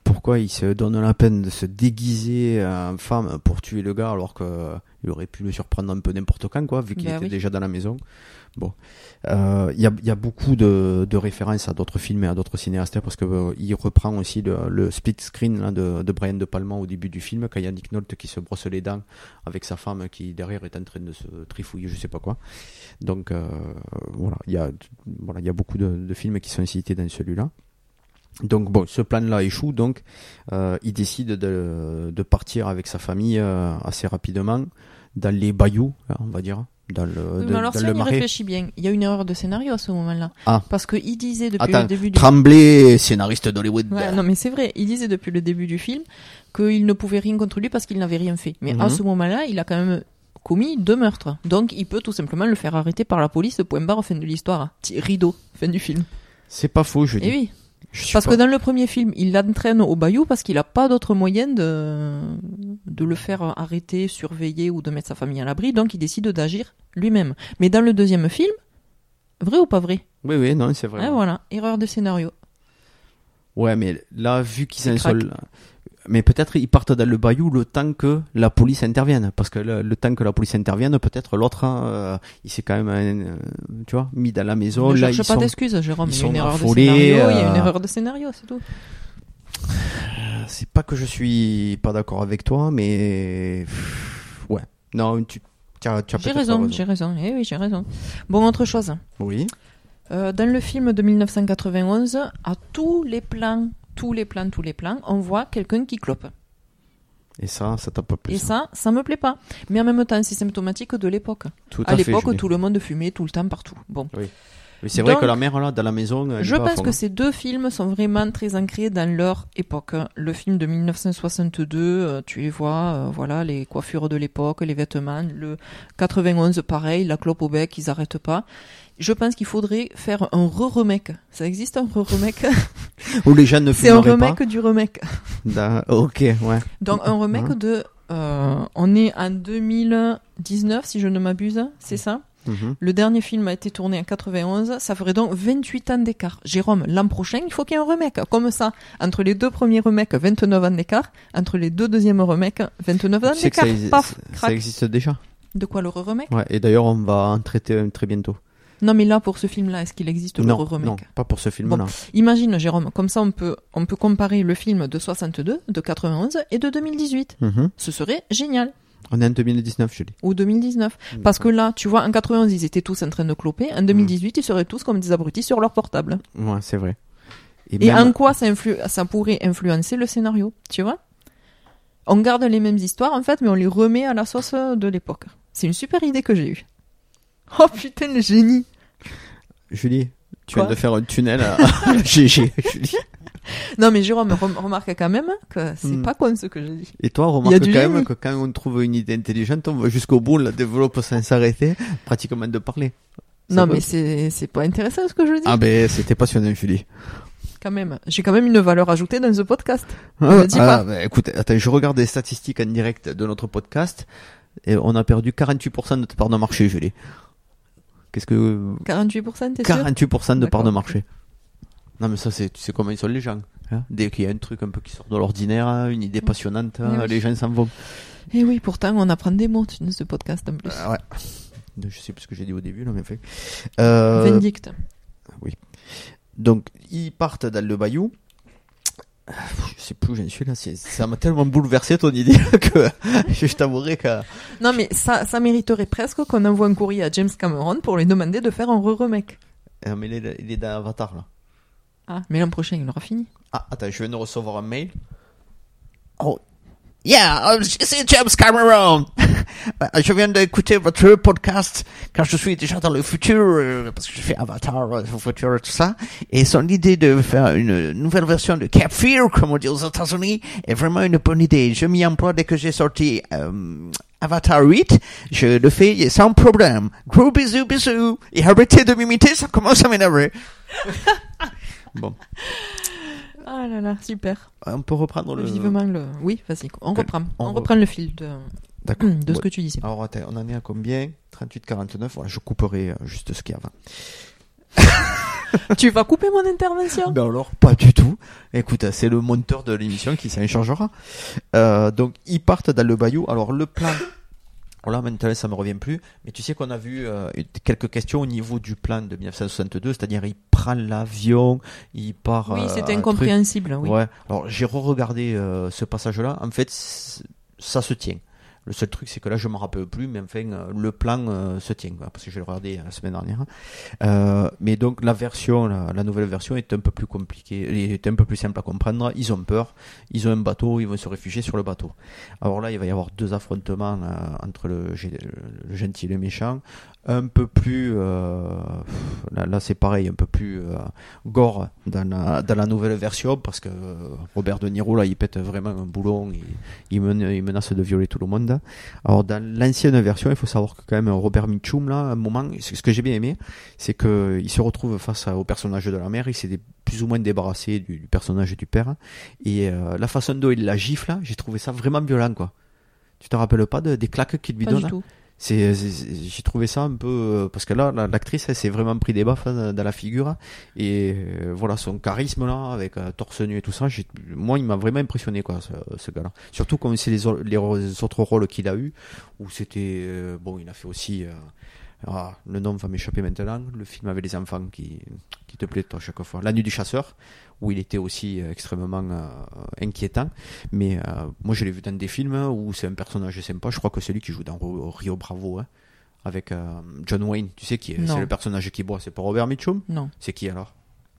pourquoi il se donne la peine de se déguiser en femme pour tuer le gars alors que il aurait pu le surprendre un peu n'importe quand, quoi, vu qu'il était déjà dans la maison. Bon, il y a beaucoup de références à d'autres films et à d'autres cinéastes, parce que il reprend aussi le split screen là, de Brian De Palma au début du film, quand il y a Nick Nolte qui se brosse les dents avec sa femme qui derrière est en train de se trifouiller je sais pas quoi. Donc voilà, il y a beaucoup de films qui sont cités dans celui-là. Donc bon, ce plan-là échoue, donc il décide de partir avec sa famille assez rapidement dans les bayous, on va dire, dans le mais alors dans si le on y marais. réfléchit bien, il y a une erreur de scénario à ce moment-là. Ah. Parce qu'il disait depuis Attends, le début du Tremblay, scénariste d'Hollywood. Ouais, non mais c'est vrai, il disait depuis le début du film qu'il ne pouvait rien contre lui parce qu'il n'avait rien fait. Mais à ce moment-là, il a quand même commis 2 meurtres. Donc il peut tout simplement le faire arrêter par la police, point barre, fin de l'histoire. Rideau, fin du film. C'est pas faux, je dis. Et oui. Parce que dans le premier film, il l'entraîne au bayou parce qu'il a pas d'autre moyen de le faire arrêter, surveiller ou de mettre sa famille à l'abri, donc il décide d'agir lui-même. Mais dans le deuxième film, vrai ou pas vrai? Oui, non, c'est vrai. Ah, voilà, erreur de scénario. Ouais, mais là, vu qu'ils sont seuls, mais peut-être ils partent dans le bayou le temps que la police intervienne, parce que le temps que la police intervienne, peut-être l'autre, il s'est quand même, tu vois, mis dans la maison. Ne là, cherche pas d'excuses, Jérôme. Il y a une erreur de affolés, scénario. Il y a une erreur de scénario, c'est tout. C'est pas que je suis pas d'accord avec toi, mais ouais, non, tu as j'ai raison. Eh oui, j'ai raison. Bon, autre chose. Oui. Dans le film de 1991, à tous les plans, on voit quelqu'un qui clope. Et ça t'a pas plu? Et ça me plaît pas. Mais en même temps, c'est symptomatique de l'époque. À l'époque, tout le monde fumait tout le temps, partout. Bon. Oui. Mais c'est vrai que la mère, là, dans la maison, je pense que ces 2 films sont vraiment très ancrés dans leur époque. Le film de 1962, tu les vois, voilà, les coiffures de l'époque, les vêtements. Le 91, pareil, la clope au bec, ils arrêtent pas. Je pense qu'il faudrait faire un remake. Ça existe un remake? Où les gens ne fumeraient pas. C'est un remake pas. Du remake. Ok, ouais. Donc un remake de... on est en 2019, si je ne m'abuse, c'est ça? Le dernier film a été tourné en 91, ça ferait donc 28 ans d'écart. Jérôme, l'an prochain, il faut qu'il y ait un remake. Comme ça, entre les 2 premiers remakes, 29 ans d'écart. Entre les 2 deuxièmes remakes, 29 ans d'écart. Paf, crac. Ça existe déjà. De quoi, le remake? Ouais, et d'ailleurs, on va en traiter très bientôt. Non, mais là, pour ce film-là, est-ce qu'il existe le remake? Non, pas pour ce film-là. Bon, imagine, Jérôme, comme ça, on peut comparer le film de 62, de 91 et de 2018. Ce serait génial. On est en 2019, je dis. Ou 2019. Parce que là, tu vois, en 91, ils étaient tous en train de cloper. En 2018, ils seraient tous comme des abrutis sur leur portable. Ouais, c'est vrai. Et même... en quoi ça pourrait influencer le scénario, tu vois? On garde les mêmes histoires, en fait, mais on les remet à la sauce de l'époque. C'est une super idée que j'ai eue. Oh putain, le génie! Julie, tu viens de faire un tunnel à GG, Julie. Non, mais Jérôme, remarque quand même que c'est pas con ce que j'ai dit. Et toi, remarque quand même que quand on trouve une idée intelligente, on va jusqu'au bout, on la développe sans s'arrêter, pratiquement de parler. Non, mais c'est pas intéressant ce que je dis. Ah ben, c'était passionnant, Julie. Quand même. J'ai quand même une valeur ajoutée dans ce podcast. Ne dis pas. Ben, écoute, attends, je regarde les statistiques en direct de notre podcast, et on a perdu 48% de part de marché, Julie. Qu'est-ce que... 48%, t'es sûr? 48% de part de marché. Non, mais ça, tu sais comment ils sont les gens. Hein, dès qu'il y a un truc un peu qui sort de l'ordinaire, une idée passionnante, les gens s'en vont. Et oui, pourtant, on apprend des mots dans ce podcast en plus. Ouais. Je sais plus ce que j'ai dit au début, là, mais en fait. Vindicte. Oui. Donc, ils partent dans le bayou. Je sais plus où j'en suis là. Ça m'a tellement bouleversé ton idée que je t'avouerai que... Non, mais ça mériterait presque qu'on envoie un courrier à James Cameron pour lui demander de faire un remake. Mais il est dans Avatar là. Ah, mais l'an prochain, il aura fini. Ah, attends, je viens de recevoir un mail. Oh, yeah, c'est James Cameron. Je viens d'écouter votre podcast quand je suis déjà dans le futur, parce que je fais Avatar, le futur et tout ça. Et son idée de faire une nouvelle version de Cape Fear, comme on dit aux États-Unis, est vraiment une bonne idée. Je m'y emploie dès que j'ai sorti Avatar 8. Je le fais sans problème. Gros bisous. Et arrêtez de m'imiter, ça commence à m'énerver. Bon. Ah là là, super. On peut reprendre le... Vivement le... Oui, vas-y, on reprend le fil de ce que tu disais. Alors, attends, on en est à combien? 38-49, voilà, je couperai juste ce qu'il y a avant. Tu vas couper mon intervention? Ben alors, pas du tout. Écoute, c'est le monteur de l'émission qui s'en chargera. Donc, ils partent dans le bayou. Alors, le plan... Là, maintenant, ça me revient plus. Mais tu sais qu'on a vu quelques questions au niveau du plan de 1962, c'est-à-dire il prend l'avion, il part... Oui, c'était incompréhensible, oui. Ouais. Alors, j'ai re-regardé ce passage-là. En fait, ça se tient. Le seul truc, c'est que là, je me rappelle plus, mais enfin, le plan se tient, quoi, parce que je l'ai regardé la semaine dernière. Mais donc, la nouvelle version est un peu plus compliquée, est un peu plus simple à comprendre. Ils ont peur, ils ont un bateau, ils vont se réfugier sur le bateau. Alors là, il va y avoir deux affrontements entre le gentil et le méchant. Un peu plus, là c'est pareil, un peu plus gore dans la nouvelle version, parce que Robert De Niro là il pète vraiment un boulon et il menace de violer tout le monde. Alors dans l'ancienne version, il faut savoir que quand même Robert Mitchum là, à un moment, ce que j'ai bien aimé, c'est que il se retrouve face au personnage de la mère, il s'est plus ou moins débarrassé du personnage du père, et la façon dont il la gifle là, j'ai trouvé ça vraiment violent, quoi. Tu te rappelles pas des claques qu'il lui donne? Pas du tout. J'ai trouvé ça un peu parce que là l'actrice elle s'est vraiment pris des baffes dans la figure, et voilà, son charisme là avec torse nu et tout ça, moi il m'a vraiment impressionné, quoi, ce gars-là, surtout comme c'est les autres rôles qu'il a eu où c'était bon, il a fait aussi le nom va m'échapper maintenant, le film avec les enfants qui te plaît toi, à chaque fois, La Nuit du Chasseur, où il était aussi extrêmement inquiétant, mais moi je l'ai vu dans des films où c'est un personnage sympa. Je crois que c'est lui qui joue dans Rio Bravo, hein, avec John Wayne, tu sais qui est, c'est le personnage qui boit, c'est pas Robert Mitchum? Non. C'est qui alors?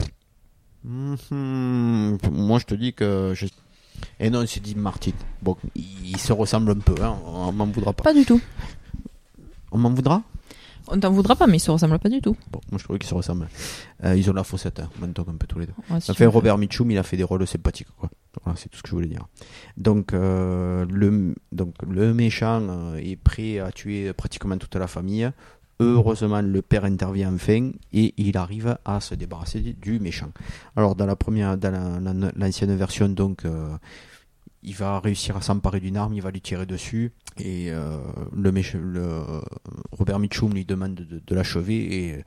Moi je te dis que et non, c'est Dean Martin. Bon, il se ressemble un peu, hein, on m'en voudra pas. Pas du tout. On m'en voudra? On t'en voudra pas, mais ils se ressemblent pas du tout. Bon, moi je trouvais qu'ils se ressemblent. Ils ont la faussette, hein, maintenant un peu tous les deux. Ouais, si enfin, Robert Mitchum, il a fait des rôles sympathiques, quoi. Voilà, c'est tout ce que je voulais dire. Donc le méchant est prêt à tuer pratiquement toute la famille. Heureusement, le père intervient enfin et il arrive à se débarrasser du méchant. Alors dans l'ancienne version, donc il va réussir à s'emparer d'une arme, il va lui tirer dessus, et Robert Mitchum lui demande de l'achever, et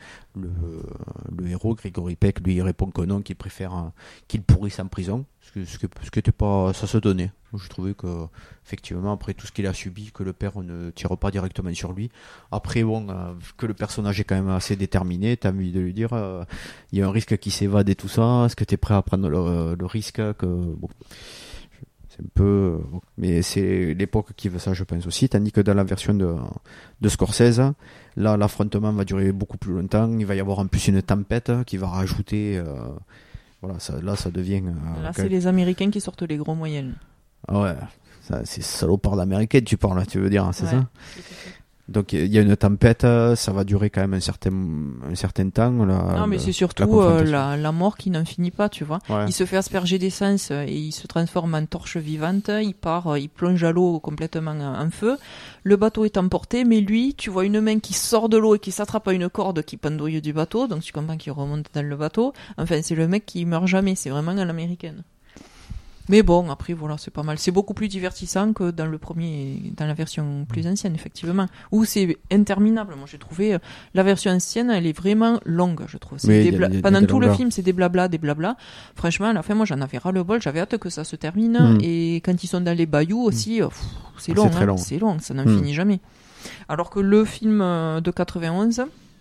le héros Gregory Peck lui répond que non, qu'il préfère qu'il pourrisse en prison, ce qui était pas, ça se donnait. Je trouvais que effectivement, après tout ce qu'il a subi, que le père ne tire pas directement sur lui. Après bon, que le personnage est quand même assez déterminé, t'as envie de lui dire il y a un risque qui s'évade et tout ça, est-ce que t'es prêt à prendre le risque que bon, c'est un peu, mais c'est l'époque qui veut ça, je pense aussi, tandis que dans la version de Scorsese, là l'affrontement va durer beaucoup plus longtemps, il va y avoir en plus une tempête qui va rajouter voilà, ça devient là c'est les Américains qui sortent les gros moyens. Ah ouais, ça, c'est salopard d'américaine tu parles, tu veux dire, c'est ouais, ça? Donc il y a une tempête, ça va durer quand même un certain temps. Non, mais c'est surtout la mort qui n'en finit pas, tu vois. Ouais. Il se fait asperger d'essence et il se transforme en torche vivante. Il part, il plonge à l'eau complètement en feu. Le bateau est emporté, mais lui, tu vois une main qui sort de l'eau et qui s'attrape à une corde qui pendouille du bateau. Donc tu comprends qu'il remonte dans le bateau. Enfin, c'est le mec qui meurt jamais. C'est vraiment à l'américaine. Mais bon, après, voilà, c'est pas mal. C'est beaucoup plus divertissant que dans la version plus ancienne, effectivement. Où c'est interminable. Moi, j'ai trouvé, la version ancienne, elle est vraiment longue, je trouve. Pendant tout le film, c'est des blabla. Franchement, à la fin, moi, j'en avais ras-le-bol. J'avais hâte que ça se termine. Et quand ils sont dans les bayous aussi, c'est long, c'est long. C'est long, ça n'en finit jamais. Alors que le film de 91,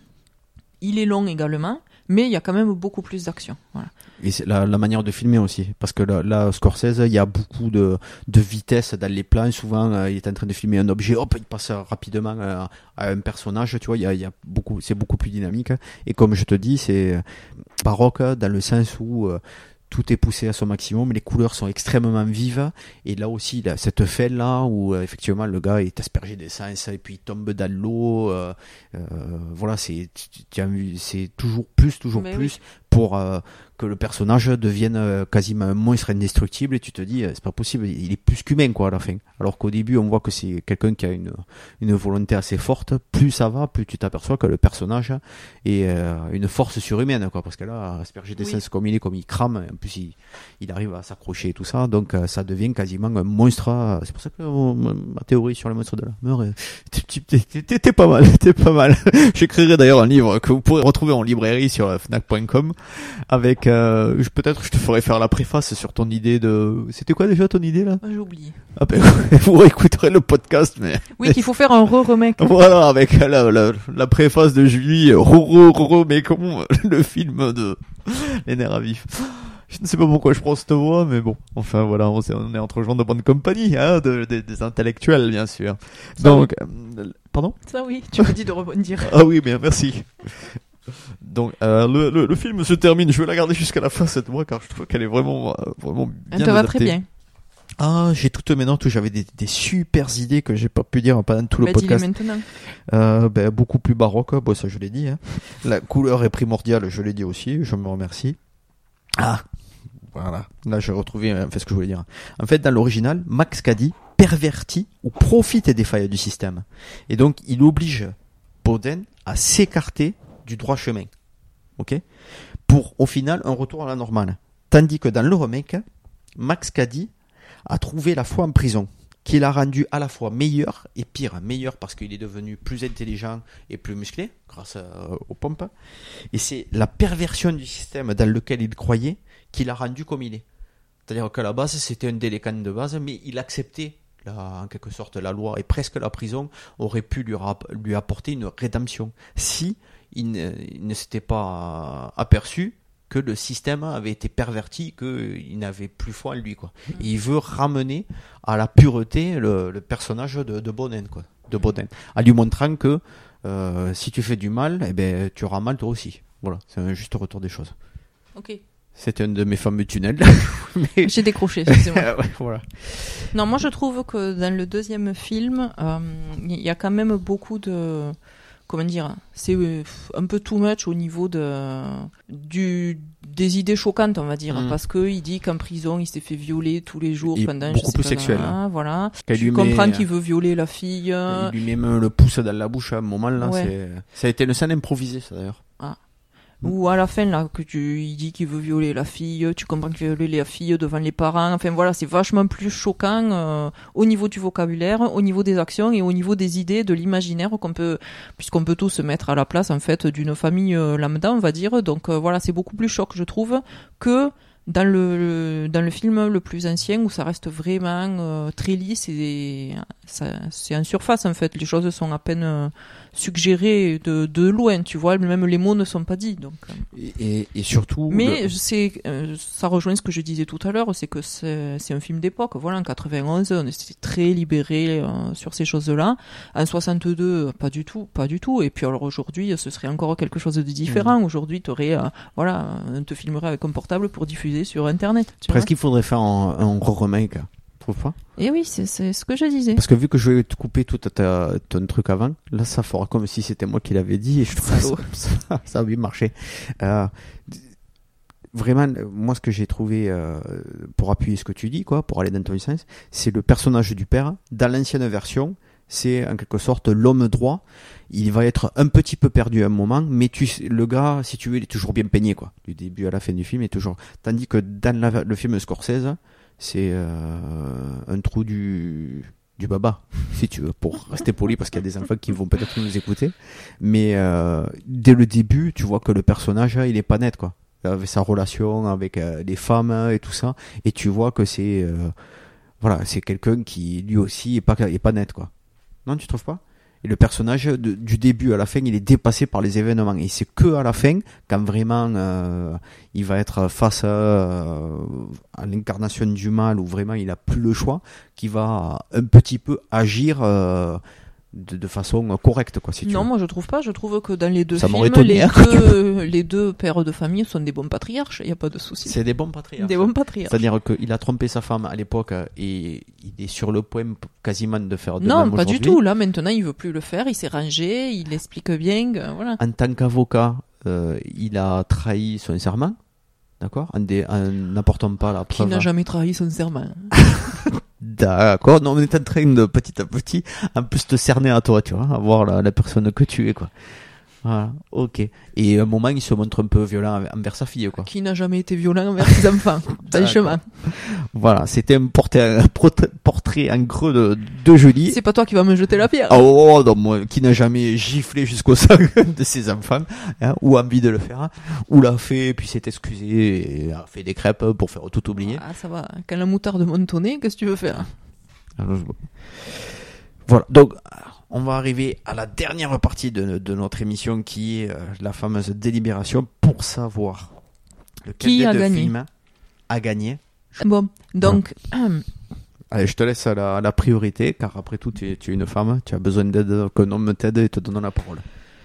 il est long également. Mais il y a quand même beaucoup plus d'action. Voilà. Et c'est la manière de filmer aussi, parce que là Scorsese, il y a beaucoup de vitesse dans les plans. Souvent, il est en train de filmer un objet, hop, il passe rapidement à un personnage. Tu vois, il y a beaucoup, c'est beaucoup plus dynamique. Et comme je te dis, c'est baroque dans le sens où tout est poussé à son maximum, les couleurs sont extrêmement vives, et là aussi cette fête là où effectivement le gars est aspergé d'essence et puis il tombe dans l'eau, voilà, c'est toujours plus pour que le personnage devienne quasiment un monstre indestructible, et tu te dis c'est pas possible, il est plus qu'humain, quoi, à la fin. Alors qu'au début on voit que c'est quelqu'un qui a une volonté assez forte. Plus ça va, plus tu t'aperçois que le personnage est une force surhumaine, quoi, parce que là, aspergé d'essence comme il crame, en plus il arrive à s'accrocher et tout ça, donc ça devient quasiment un monstre. C'est pour ça que ma théorie sur les monstres de la mer, t'es pas mal. J'écrirai d'ailleurs un livre que vous pourrez retrouver en librairie sur fnac.com avec peut-être je te ferai faire la préface sur ton idée de... C'était quoi déjà ton idée là? J'ai oublié. Ah ben, vous écouterez le podcast, mais... Oui, qu'il faut faire un remake. Voilà, avec la préface de Julie, mais comment le film de Les Nerfs à Vif. Je ne sais pas pourquoi je prends cette voix, mais bon. Enfin, voilà, on est entre gens de bonne compagnie, hein, des intellectuels, bien sûr. Ça, donc, pardon? Ça oui, tu me dis de rebondir. Ah oui, bien, merci. Donc, le film se termine. Je vais la garder jusqu'à la fin, cette voix, car je trouve qu'elle est vraiment bien Elle te va très bien. Ah, j'ai toutes mes notes où j'avais des super idées que j'ai pas pu dire pendant tout le podcast. Dis-les maintenant. Beaucoup plus baroque, bon, ça je l'ai dit, hein. La couleur est primordiale, je l'ai dit aussi, je me remercie. Ah, voilà. Là, j'ai retrouvé ce que je voulais dire. En fait, dans l'original, Max Cady pervertit ou profite des failles du système. Et donc, il oblige Boden à s'écarter du droit chemin. Ok? Pour, au final, un retour à la normale. Tandis que dans le remake, Max Cady a trouvé la foi en prison, qui l'a rendu à la fois meilleur et pire. Meilleur parce qu'il est devenu plus intelligent et plus musclé, grâce aux pompes. Et c'est la perversion du système dans lequel il croyait qui l'a rendu comme il est. C'est-à-dire qu'à la base, c'était un délinquant de base, mais il acceptait en quelque sorte la loi, et presque la prison aurait pu lui apporter une rédemption si il ne s'était pas aperçu que le système avait été perverti, qu'il n'avait plus foi en lui, quoi. Et il veut ramener à la pureté le personnage de Boden, quoi, de Boden, en lui montrant que si tu fais du mal, eh ben tu auras mal toi aussi. Voilà, c'est un juste retour des choses. Ok. C'était un de mes fameux tunnels. Mais... J'ai décroché, excusez-moi. Ouais, voilà. Non, moi je trouve que dans le deuxième film, il y a quand même beaucoup de... Comment dire, c'est un peu too much au niveau des idées choquantes, on va dire, parce que il dit qu'en prison il s'est fait violer tous les jours pendant beaucoup plus sexuel. Voilà. Tu comprends qu'il veut violer la fille. Il lui met même le pouce dans la bouche à un moment là. Ouais. Ça a été une scène improvisée, ça d'ailleurs. Ah. Ou à la fin là il dit qu'il veut violer la fille, tu comprends qu'il veut violer la fille devant les parents. Enfin voilà, c'est vachement plus choquant au niveau du vocabulaire, au niveau des actions et au niveau des idées, de l'imaginaire puisqu'on peut tous se mettre à la place en fait d'une famille lambda, on va dire. Donc voilà, c'est beaucoup plus choc, je trouve, que dans le film le plus ancien où ça reste vraiment très lisse et c'est en surface en fait. Les choses sont à peine suggérées de loin, tu vois, même les mots ne sont pas dits. Donc. Et surtout. Mais ça rejoint ce que je disais tout à l'heure, c'est que c'est un film d'époque. Voilà, en 91, on était très libérés sur ces choses-là. En 62, pas du tout. Et puis alors aujourd'hui, ce serait encore quelque chose de différent. Aujourd'hui, on te filmerait avec un portable pour diffuser sur Internet. Presque qu'il faudrait faire un remake. Trouve pas? Et oui, c'est ce que je disais. Parce que vu que je vais te couper tout ton truc avant, là ça fera comme si c'était moi qui l'avais dit et je trouve ça a bien marché. Vraiment, moi ce que j'ai trouvé pour appuyer ce que tu dis, quoi, pour aller dans ton sens, c'est le personnage du père. Dans l'ancienne version, c'est en quelque sorte l'homme droit. Il va être un petit peu perdu à un moment, mais le gars, si tu veux, il est toujours bien peigné, quoi. Du début à la fin du film, il est toujours. Tandis que dans le film Scorsese, c'est un trou du baba, si tu veux, pour rester poli, parce qu'il y a des enfants qui vont peut-être nous écouter. Mais dès le début, tu vois que le personnage, il est pas net, quoi. Avec sa relation avec les femmes et tout ça, et tu vois que c'est c'est quelqu'un qui lui aussi est pas net, quoi. Non, tu trouves pas? Et le personnage du début à la fin, il est dépassé par les événements, et c'est que à la fin, quand vraiment il va être face à l'incarnation du mal, où vraiment il a plus le choix, qu'il va un petit peu agir de façon correcte, quoi, si tu veux. Moi je trouve pas. Je trouve que dans les deux ça films, les deux pères de famille sont des bons patriarches. Il y a pas de souci. C'est des bons patriarches. Des bons patriarches. C'est-à-dire qu'il a trompé sa femme à l'époque et il est sur le point quasiment de faire de non, même pas aujourd'hui. du tout. Là maintenant, il veut plus le faire. Il s'est rangé. Il explique bien. Voilà. En tant qu'avocat, il a trahi son serment. D'accord, en n'apportant pas la preuve. Qui n'a jamais trahi son serment. D'accord, non, on est en train de petit à petit un peu se cerner à toi, tu vois, à voir la personne que tu es, quoi. Voilà, ok. Et à un moment, il se montre un peu violent envers sa fille, quoi. Qui n'a jamais été violent envers ses enfants? Pas le chemin. Voilà, c'était un portrait en creux de Julie. C'est pas toi qui vas me jeter la pierre. Oh, non, moi, qui n'a jamais giflé jusqu'au sang de ses enfants, hein, ou envie de le faire, hein, ou l'a fait, puis s'est excusé, et a fait des crêpes pour faire tout oublier. Ah, ça va. Quand la moutarde monte au nez, qu'est-ce que tu veux faire? Alors, voilà, donc on va arriver à la dernière partie de notre émission qui est la fameuse délibération pour savoir lequel qui des a deux gagné. films a gagné. Bon, donc, Allez, je te laisse la priorité, car après tout, tu es une femme, tu as besoin d'aide, qu'un homme t'aide et te donne la parole.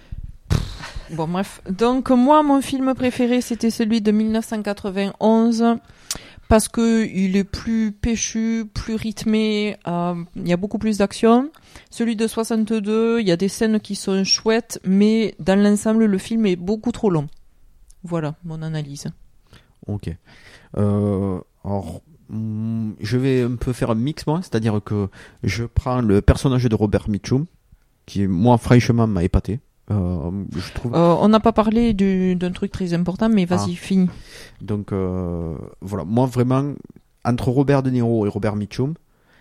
bon, bref. Donc, moi, mon film préféré, c'était celui de 1991. Parce que il est plus péchu, plus rythmé, il y a beaucoup plus d'action. Celui de 62, il y a des scènes qui sont chouettes, mais dans l'ensemble, le film est beaucoup trop long. Voilà mon analyse. Ok. Alors, je vais un peu faire un mix, moi, c'est-à-dire que je prends le personnage de Robert Mitchum, qui, moi, franchement, m'a épaté. Je trouve... On n'a pas parlé d'un truc très important, mais vas-y, finis. Donc, voilà, moi, vraiment, entre Robert De Niro et Robert Mitchum,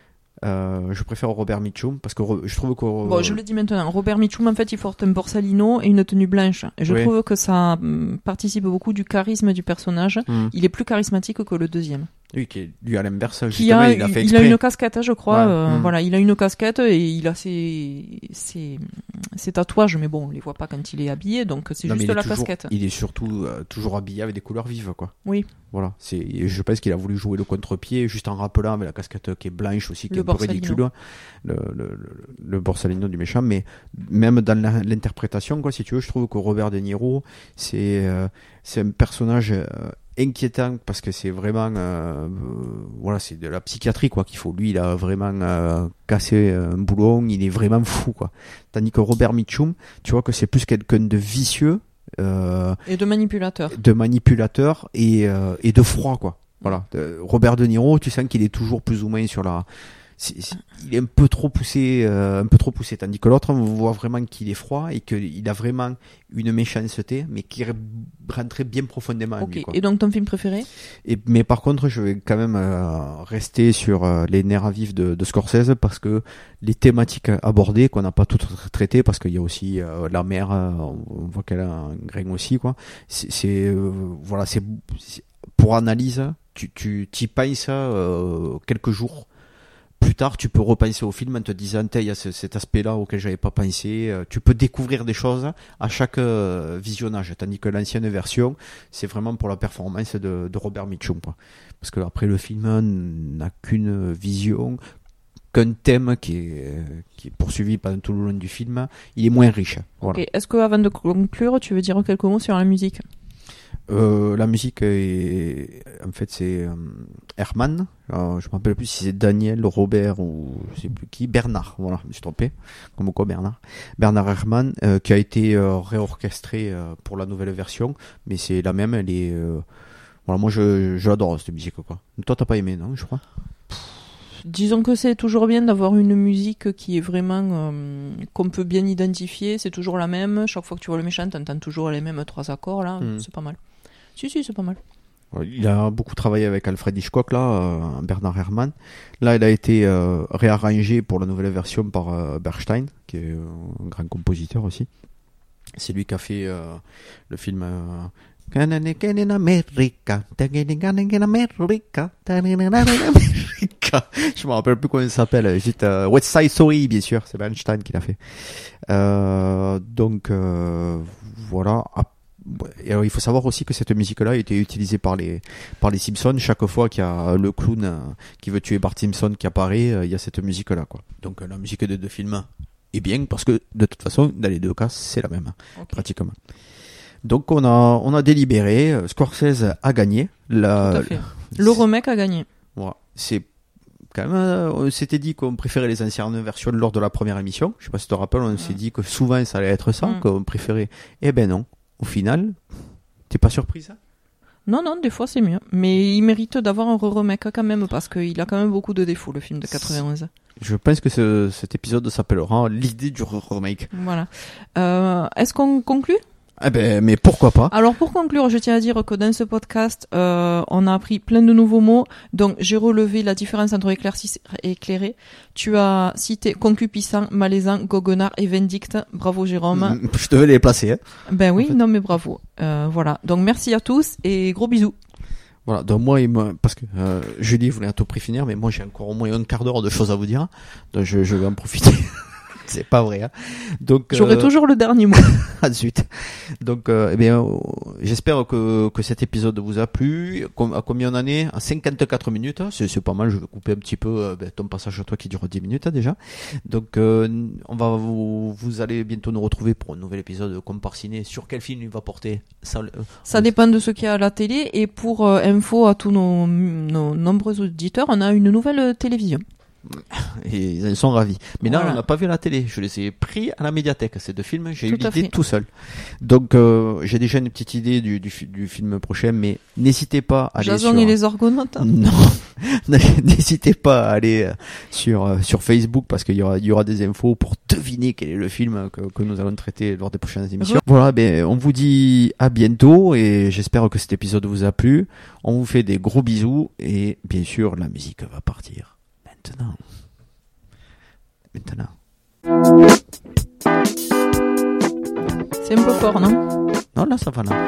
je préfère Robert Mitchum parce que je trouve que Bon, je le dis maintenant. Robert Mitchum, en fait, il porte un borsalino et une tenue blanche. Et je trouve que ça participe beaucoup du charisme du personnage. Il est plus charismatique que le deuxième. Oui, qui est lui à l'inverse. Justement, il a fait exprès. Il a une casquette, je crois. Ouais. Voilà, il a une casquette et il a ses tatouages, mais bon, on les voit pas quand il est habillé, donc c'est juste la casquette. Il est surtout toujours habillé avec des couleurs vives, quoi. Oui. Voilà, je pense qu'il a voulu jouer le contre-pied, juste en rappelant avec la casquette qui est blanche aussi, qui est un peu ridicule, le borsalino du méchant, mais même dans l'interprétation, quoi, si tu veux, je trouve que Robert De Niro, c'est un personnage inquiétant parce que c'est vraiment voilà, c'est de la psychiatrie, quoi, qu'il faut. Lui, il a vraiment cassé un boulon, il est vraiment fou, quoi. Tandis que Robert Mitchum, tu vois que c'est plus quelqu'un de vicieux et de manipulateur et de froid, quoi. Voilà. Robert De Niro, tu sens qu'il est toujours plus ou moins sur la il est un peu trop poussé, tandis que l'autre, on voit vraiment qu'il est froid et qu'il a vraiment une méchanceté, mais qui rentrait bien profondément en lui, quoi. Et donc ton film préféré? Mais par contre, je vais quand même rester sur les nerfs à vif de Scorsese, parce que les thématiques abordées, qu'on n'a pas toutes traitées, parce qu'il y a aussi la mer, on voit qu'elle a un grain aussi, quoi. Voilà, c'est pour analyse, tu t'y penses quelques jours plus tard, tu peux repenser au film en te disant, il y a cet aspect-là auquel j'avais pas pensé. Tu peux découvrir des choses à chaque visionnage, tandis que l'ancienne version, c'est vraiment pour la performance de Robert Mitchum, quoi. Parce que après, le film n'a qu'une vision, qu'un thème qui est poursuivi pendant tout le long du film. Il est moins riche. Voilà. Okay. Est-ce que avant de conclure, tu veux dire quelques mots sur la musique? La musique en fait, c'est Herman. Je me rappelle plus si c'est Daniel, Robert ou je sais plus qui. Bernard, voilà, je me suis trompé. Comme quoi, Bernard Herman, qui a été réorchestré pour la nouvelle version, mais c'est la même. Elle est voilà, moi je l'adore, cette musique, quoi. Toi, t'as pas aimé, non, je crois? Disons que c'est toujours bien d'avoir une musique qui est vraiment qu'on peut bien identifier. C'est toujours la même. Chaque fois que tu vois le méchant, t'entends toujours les mêmes 3 accords là. C'est pas mal. Si, c'est pas mal. Il a beaucoup travaillé avec Alfred Hitchcock, là, Bernard Herrmann. Là, il a été réarrangé pour la nouvelle version par Bernstein, qui est un grand compositeur aussi. C'est lui qui a fait le film in America. Je me rappelle plus comment il s'appelle. Juste West Side Story, bien sûr, c'est Bernstein qui l'a fait. Donc voilà. Et alors, il faut savoir aussi que cette musique-là a été utilisée par les Simpsons. Chaque fois qu'il y a le clown qui veut tuer Bart Simpson qui apparaît, il y a cette musique-là, quoi. Donc la musique des deux films est bien, parce que de toute façon, dans les deux cas, c'est la même, pratiquement. Donc on a délibéré. Scorsese a gagné. Tout à fait. Le remake a gagné. Voilà. C'est quand même, on s'était dit qu'on préférait les anciennes versions lors de la première émission. Je sais pas si tu te rappelles, on s'est dit que souvent ça allait être ça, qu'on préférait. Eh ben non. Au final, t'es pas surprise, hein? Non, des fois c'est mieux. Mais il mérite d'avoir un remake quand même, parce qu'il a quand même beaucoup de défauts, le film de 91. Je pense que cet épisode s'appellera l'idée du remake. Voilà. Est-ce qu'on conclut ? Eh ben, mais pourquoi pas? Alors pour conclure, je tiens à dire que dans ce podcast, on a appris plein de nouveaux mots. Donc j'ai relevé la différence entre éclairci et éclairé. Tu as cité concupiscent, malaisant, goguenard et vindicte. Bravo Jérôme. Je devais les placer. Hein. Ben oui, en fait. Non mais bravo. Voilà. Donc merci à tous et gros bisous. Voilà, donc moi, parce que Julie voulait à tout prix finir, mais moi j'ai encore au moins un quart d'heure de choses à vous dire. Donc je vais en profiter. C'est pas vrai, hein. Donc j'aurai toujours le dernier mot. Ah zut. Donc eh bien j'espère que cet épisode vous a plu. À combien on en est? À 54 minutes, c'est pas mal, je vais couper un petit peu ton passage à toi qui dure 10 minutes déjà. Donc on va vous allez bientôt nous retrouver pour un nouvel épisode de Compare Ciné. Sur quel film il va porter? Ça dépend de ce qu'il y a à la télé, et pour info à tous nos nombreux auditeurs, on a une nouvelle télévision. Et ils en sont ravis. Mais voilà. là, on n'a pas vu à la télé. Je les ai pris à la médiathèque. Ces deux films, j'ai eu l'idée fait. tout seul. Donc, j'ai déjà une petite idée du film prochain, mais n'hésitez pas à aller Jason et les Argonautes. Non, n'hésitez pas à aller sur Facebook, parce qu'il y aura des infos pour deviner quel est le film que nous allons traiter lors des prochaines émissions. Voilà, on vous dit à bientôt, et j'espère que cet épisode vous a plu. On vous fait des gros bisous, et bien sûr, la musique va partir. Maintenant. C'est un peu fort, non? Non, là, ça va, là.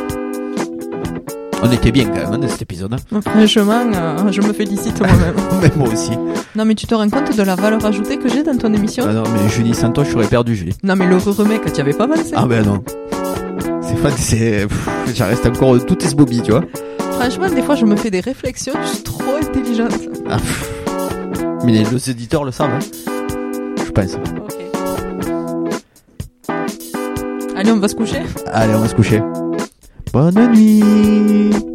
On était bien, quand même, dans cet épisode. Franchement, je me félicite moi-même. Mais moi aussi. Non, mais tu te rends compte de la valeur ajoutée que j'ai dans ton émission? Ah non, mais Julie, sans toi, je serais perdu, Julie. Non, mais le remake, tu y avais pas pensé? Ah ben non. Ça reste encore tout esbobie, tu vois. Franchement, des fois, je me fais des réflexions, je suis trop intelligente. Ah, mais les éditeurs le savent, hein. Je pense. Ok. Allez, on va se coucher? Allez, on va se coucher. Bonne nuit.